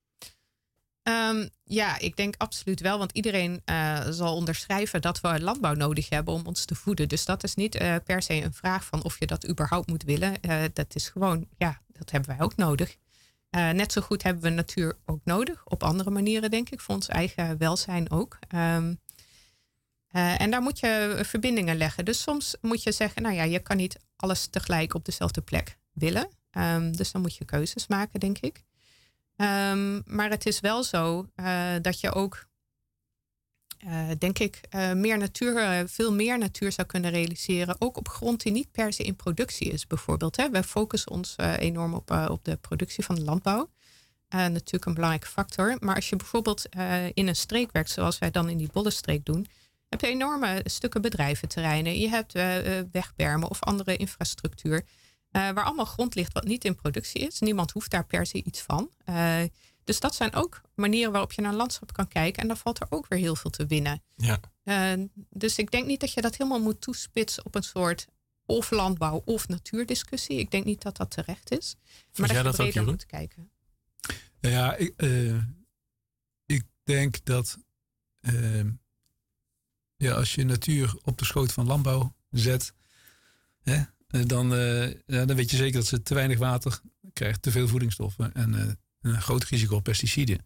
Um, ja, ik denk absoluut wel. Want iedereen uh, zal onderschrijven dat we landbouw nodig hebben om ons te voeden. Dus dat is niet uh, per se een vraag van of je dat überhaupt moet willen. Uh, dat is gewoon, ja, dat hebben wij ook nodig. Uh, net zo goed hebben we natuur ook nodig. Op andere manieren, denk ik. Voor ons eigen welzijn ook. Um, uh, en daar moet je verbindingen leggen. Dus soms moet je zeggen, nou ja, je kan niet alles tegelijk op dezelfde plek willen. Um, dus dan moet je keuzes maken, denk ik. Um, maar het is wel zo uh, dat je ook, uh, denk ik, uh, meer natuur, uh, veel meer natuur zou kunnen realiseren. Ook op grond die niet per se in productie is, bijvoorbeeld. Hè. We focussen ons uh, enorm op, uh, op de productie van de landbouw. Uh, natuurlijk een belangrijke factor. Maar als je bijvoorbeeld uh, in een streek werkt, zoals wij dan in die Bollenstreek doen, heb je enorme stukken bedrijventerreinen. Je hebt uh, wegbermen of andere infrastructuur. Uh, waar allemaal grond ligt wat niet in productie is. Niemand hoeft daar per se iets van. Uh, dus dat zijn ook manieren waarop je naar een landschap kan kijken. En dan valt er ook weer heel veel te winnen. Ja. Uh, dus ik denk niet dat je dat helemaal moet toespitsen op een soort of landbouw of natuurdiscussie. Ik denk niet dat dat terecht is. Vond maar jij dat je dat breder ook, moet kijken. Ja, ik, uh, ik denk dat uh, ja, als je natuur op de schoot van landbouw zet, hè, Dan, uh, ja, dan weet je zeker dat ze te weinig water krijgt, te veel voedingsstoffen en uh, een groot risico op pesticiden.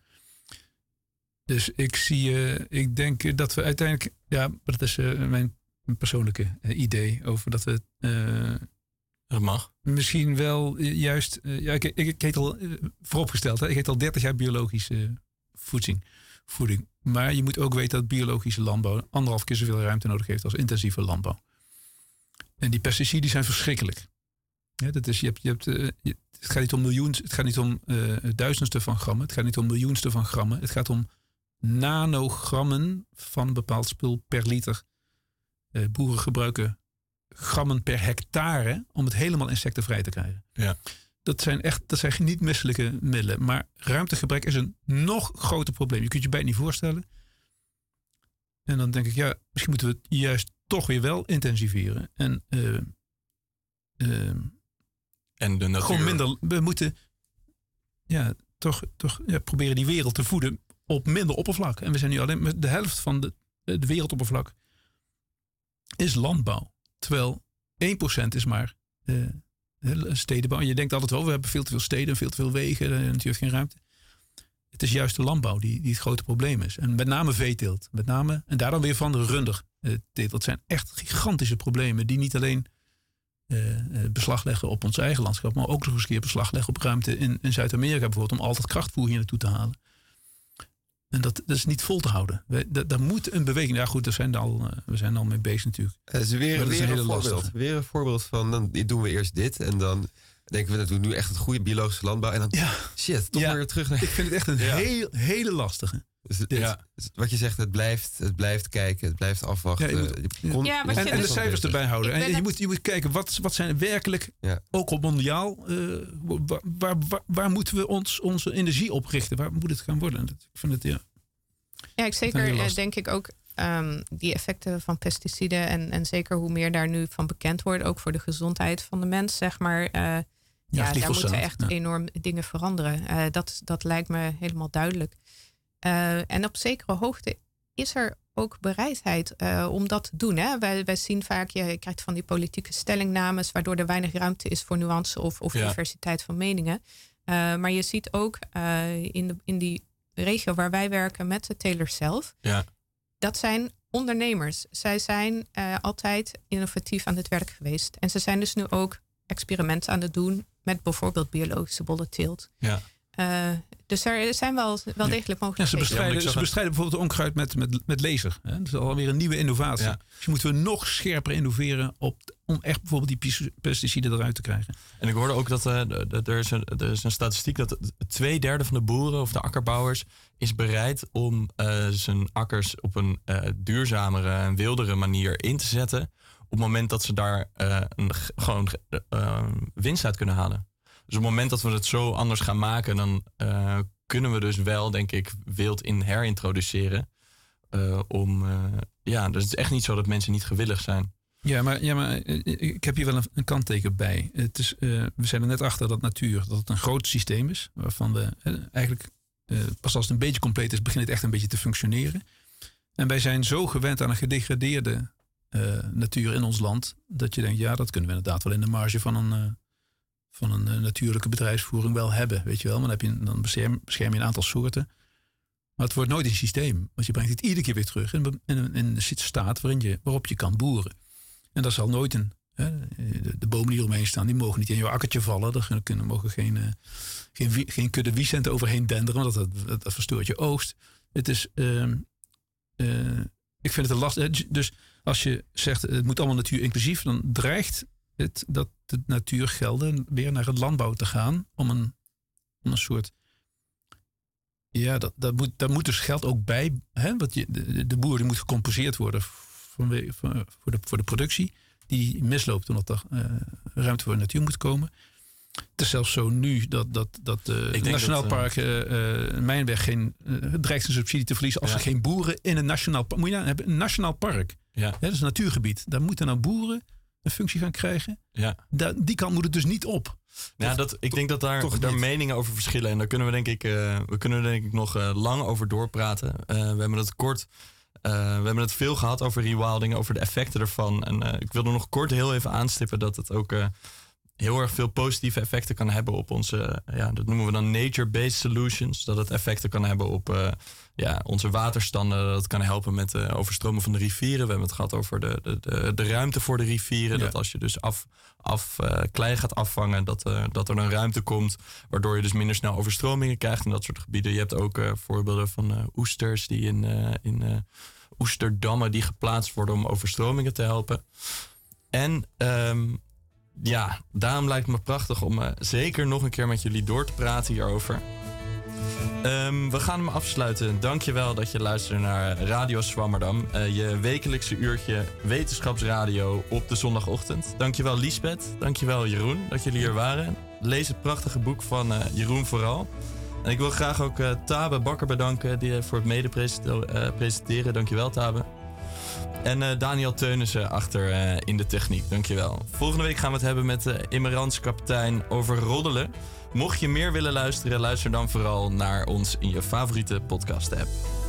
Dus ik zie, uh, ik denk dat we uiteindelijk, ja, dat is uh, mijn persoonlijke uh, idee over dat we uh, Dat mag. Misschien wel uh, juist... Uh, ja, ik, ik, ik eet al uh, vooropgesteld, hè, ik eet al dertig jaar biologische uh, voeding, voeding. Maar je moet ook weten dat biologische landbouw anderhalf keer zoveel ruimte nodig heeft als intensieve landbouw. En die pesticiden zijn verschrikkelijk. Ja, dat is, je hebt, je hebt, uh, je, het gaat niet om miljoens, het gaat niet om uh, duizendsten van grammen. Het gaat niet om miljoensten van grammen. Het gaat om nanogrammen van een bepaald spul per liter. Uh, boeren gebruiken grammen per hectare om het helemaal insectenvrij te krijgen. Ja. Dat zijn echt, dat zijn niet misselijke middelen. Maar ruimtegebrek is een nog groter probleem. Je kunt je bijna niet voorstellen. En dan denk ik, ja, misschien moeten we het juist toch weer wel intensiveren. En, uh, uh, en de natuur. Gewoon minder, we moeten ja, toch, toch ja, proberen die wereld te voeden op minder oppervlak. En we zijn nu alleen met de helft van de, de wereldoppervlak is landbouw. Terwijl één procent is maar uh, stedenbouw. En je denkt altijd wel, we hebben veel te veel steden, veel te veel wegen, en natuurlijk geen ruimte. Het is juist de landbouw die, die het grote probleem is. En met name veeteelt. Met name, en daar dan weer van de runderteelt. Dat zijn echt gigantische problemen die niet alleen uh, beslag leggen op ons eigen landschap, maar ook nog eens een keer beslag leggen op ruimte in, in Zuid-Amerika bijvoorbeeld, om altijd krachtvoer hier naartoe te halen. En dat, dat is niet vol te houden. Daar moet een beweging. Ja, goed, daar zijn al, uh, we zijn al mee bezig natuurlijk. Dat is weer, dat weer, is een, een een voorbeeld. lastige. Weer een voorbeeld van, dan doen we eerst dit. En dan denken we, dat doen we nu echt het goede biologische landbouw. En dan, ja. shit, toch ja. weer terug naar... Ik vind het echt een ja. heel, hele lastige. Dus het, ja. het, wat je zegt, het blijft, het blijft kijken, het blijft afwachten. Ja, je moet, je kon, ja, en, en de dus cijfers erbij houden. En je moet, je moet kijken, wat, wat zijn werkelijk, ja. ook op mondiaal, uh, waar, waar, waar, waar moeten we ons, onze energie op richten? Waar moet het gaan worden? Ik vind het, ja... Ja, ik zeker denk ik ook um, die effecten van pesticiden en, en zeker hoe meer daar nu van bekend wordt, ook voor de gezondheid van de mens, zeg maar. Uh, ja, ja daar moeten echt ja. enorm dingen veranderen. Uh, dat, dat lijkt me helemaal duidelijk. Uh, en op zekere hoogte is er ook bereidheid uh, om dat te doen. Hè? Wij, wij zien vaak, je krijgt van die politieke stellingnames, waardoor er weinig ruimte is voor nuance of, of ja. diversiteit van meningen. Uh, maar je ziet ook uh, in, de, in die regio waar wij werken met de telers zelf. Ja. Dat zijn ondernemers. Zij zijn uh, altijd innovatief aan het werk geweest. En ze zijn dus nu ook experimenten aan het doen met bijvoorbeeld biologische bollenteelt. Ja. Uh, dus er zijn wel, wel degelijk mogelijkheden. Ja, ze bestrijden, ja, ze bestrijden bijvoorbeeld onkruid met, met, met laser. Hè? Dat is alweer een nieuwe innovatie. Ja. Dus moeten we nog scherper innoveren op, om echt bijvoorbeeld die pesticiden eruit te krijgen. En ik hoorde ook dat uh, er, is een, er is een statistiek dat twee derde van de boeren of de akkerbouwers is bereid om uh, zijn akkers op een uh, duurzamere en wildere manier in te zetten. Op het moment dat ze daar uh, een, gewoon uh, winst uit kunnen halen. Dus op het moment dat we het zo anders gaan maken, dan uh, kunnen we dus wel, denk ik, wild in herintroduceren. Uh, om, uh, ja, dus het is echt niet zo dat mensen niet gewillig zijn. Ja, maar, ja, maar ik heb hier wel een, een kantteken bij. Het is, uh, we zijn er net achter dat natuur, dat het een groot systeem is. Waarvan we uh, eigenlijk, uh, pas als het een beetje compleet is, begint het echt een beetje te functioneren. En wij zijn zo gewend aan een gedegradeerde uh, natuur in ons land, dat je denkt, ja, dat kunnen we inderdaad wel in de marge van een... Uh, van een uh, natuurlijke bedrijfsvoering wel hebben, weet je wel. Maar dan, heb je, dan bescherm, bescherm je een aantal soorten. Maar het wordt nooit een systeem. Want je brengt het iedere keer weer terug in, in, in de staat waarin je, waarop je kan boeren. En dat zal nooit een... Hè, de, de bomen die eromheen staan, die mogen niet in jouw akkertje vallen. Er kunnen, mogen geen, uh, geen, geen kudde wiesenten overheen denderen, want dat, dat, dat verstoort je oogst. Het is... Uh, uh, ik vind het een last. Dus als je zegt, het moet allemaal natuur inclusief, dan dreigt... Het, dat de natuurgelden weer naar het landbouw te gaan om een, om een soort... Ja, dat, dat moet, daar moet dus geld ook bij. Hè? Want je, de, de boer die moet gecompenseerd worden voor, voor, de, voor de productie. Die misloopt omdat er uh, ruimte voor de natuur moet komen. Het is zelfs zo nu dat, dat, dat uh, het Nationaal dat, uh, Park uh, uh, Mijnberg geen, uh, dreigt zijn subsidie te verliezen als ja. er geen boeren in een nationaal park... Moet je nou hebben, een nationaal park. Ja. Hè, dat is een natuurgebied. Daar moeten nou boeren een functie gaan krijgen. Ja. Da- die kant moet het dus niet op. Ja, dat, ik denk dat daar, daar meningen over verschillen. En daar kunnen we denk ik, uh, we kunnen er denk ik nog uh, lang over doorpraten. Uh, we hebben het kort, uh, we hebben het veel gehad over rewilding, over de effecten ervan. En uh, ik wilde nog kort heel even aanstippen dat het ook uh, heel erg veel positieve effecten kan hebben op onze, ja, dat noemen we dan nature-based solutions. Dat het effecten kan hebben op uh, ja, onze waterstanden. Dat het kan helpen met uh, overstromen van de rivieren. We hebben het gehad over de, de, de, de ruimte voor de rivieren. Ja. Dat als je dus af, af, uh, klei gaat afvangen, dat, uh, dat er dan ruimte komt. Waardoor je dus minder snel overstromingen krijgt in dat soort gebieden. Je hebt ook uh, voorbeelden van uh, oesters die in, uh, in uh, oesterdammen die geplaatst worden om overstromingen te helpen. En um, ja, daarom lijkt het me prachtig om uh, zeker nog een keer met jullie door te praten hierover. Um, we gaan hem afsluiten. Dankjewel dat je luisterde naar Radio Zwammerdam. Uh, je wekelijkse uurtje wetenschapsradio op de zondagochtend. Dankjewel Liesbeth, dankjewel Jeroen dat jullie hier waren. Lees het prachtige boek van uh, Jeroen vooral. En ik wil graag ook uh, Tabe Bakker bedanken die, uh, voor het mede presenteren. Uh, presenteren. Dankjewel Tabe. En uh, Daniel Teunissen achter uh, in de techniek. Dankjewel. Volgende week gaan we het hebben met uh, Immerans kapitein over roddelen. Mocht je meer willen luisteren, luister dan vooral naar ons in je favoriete podcast app.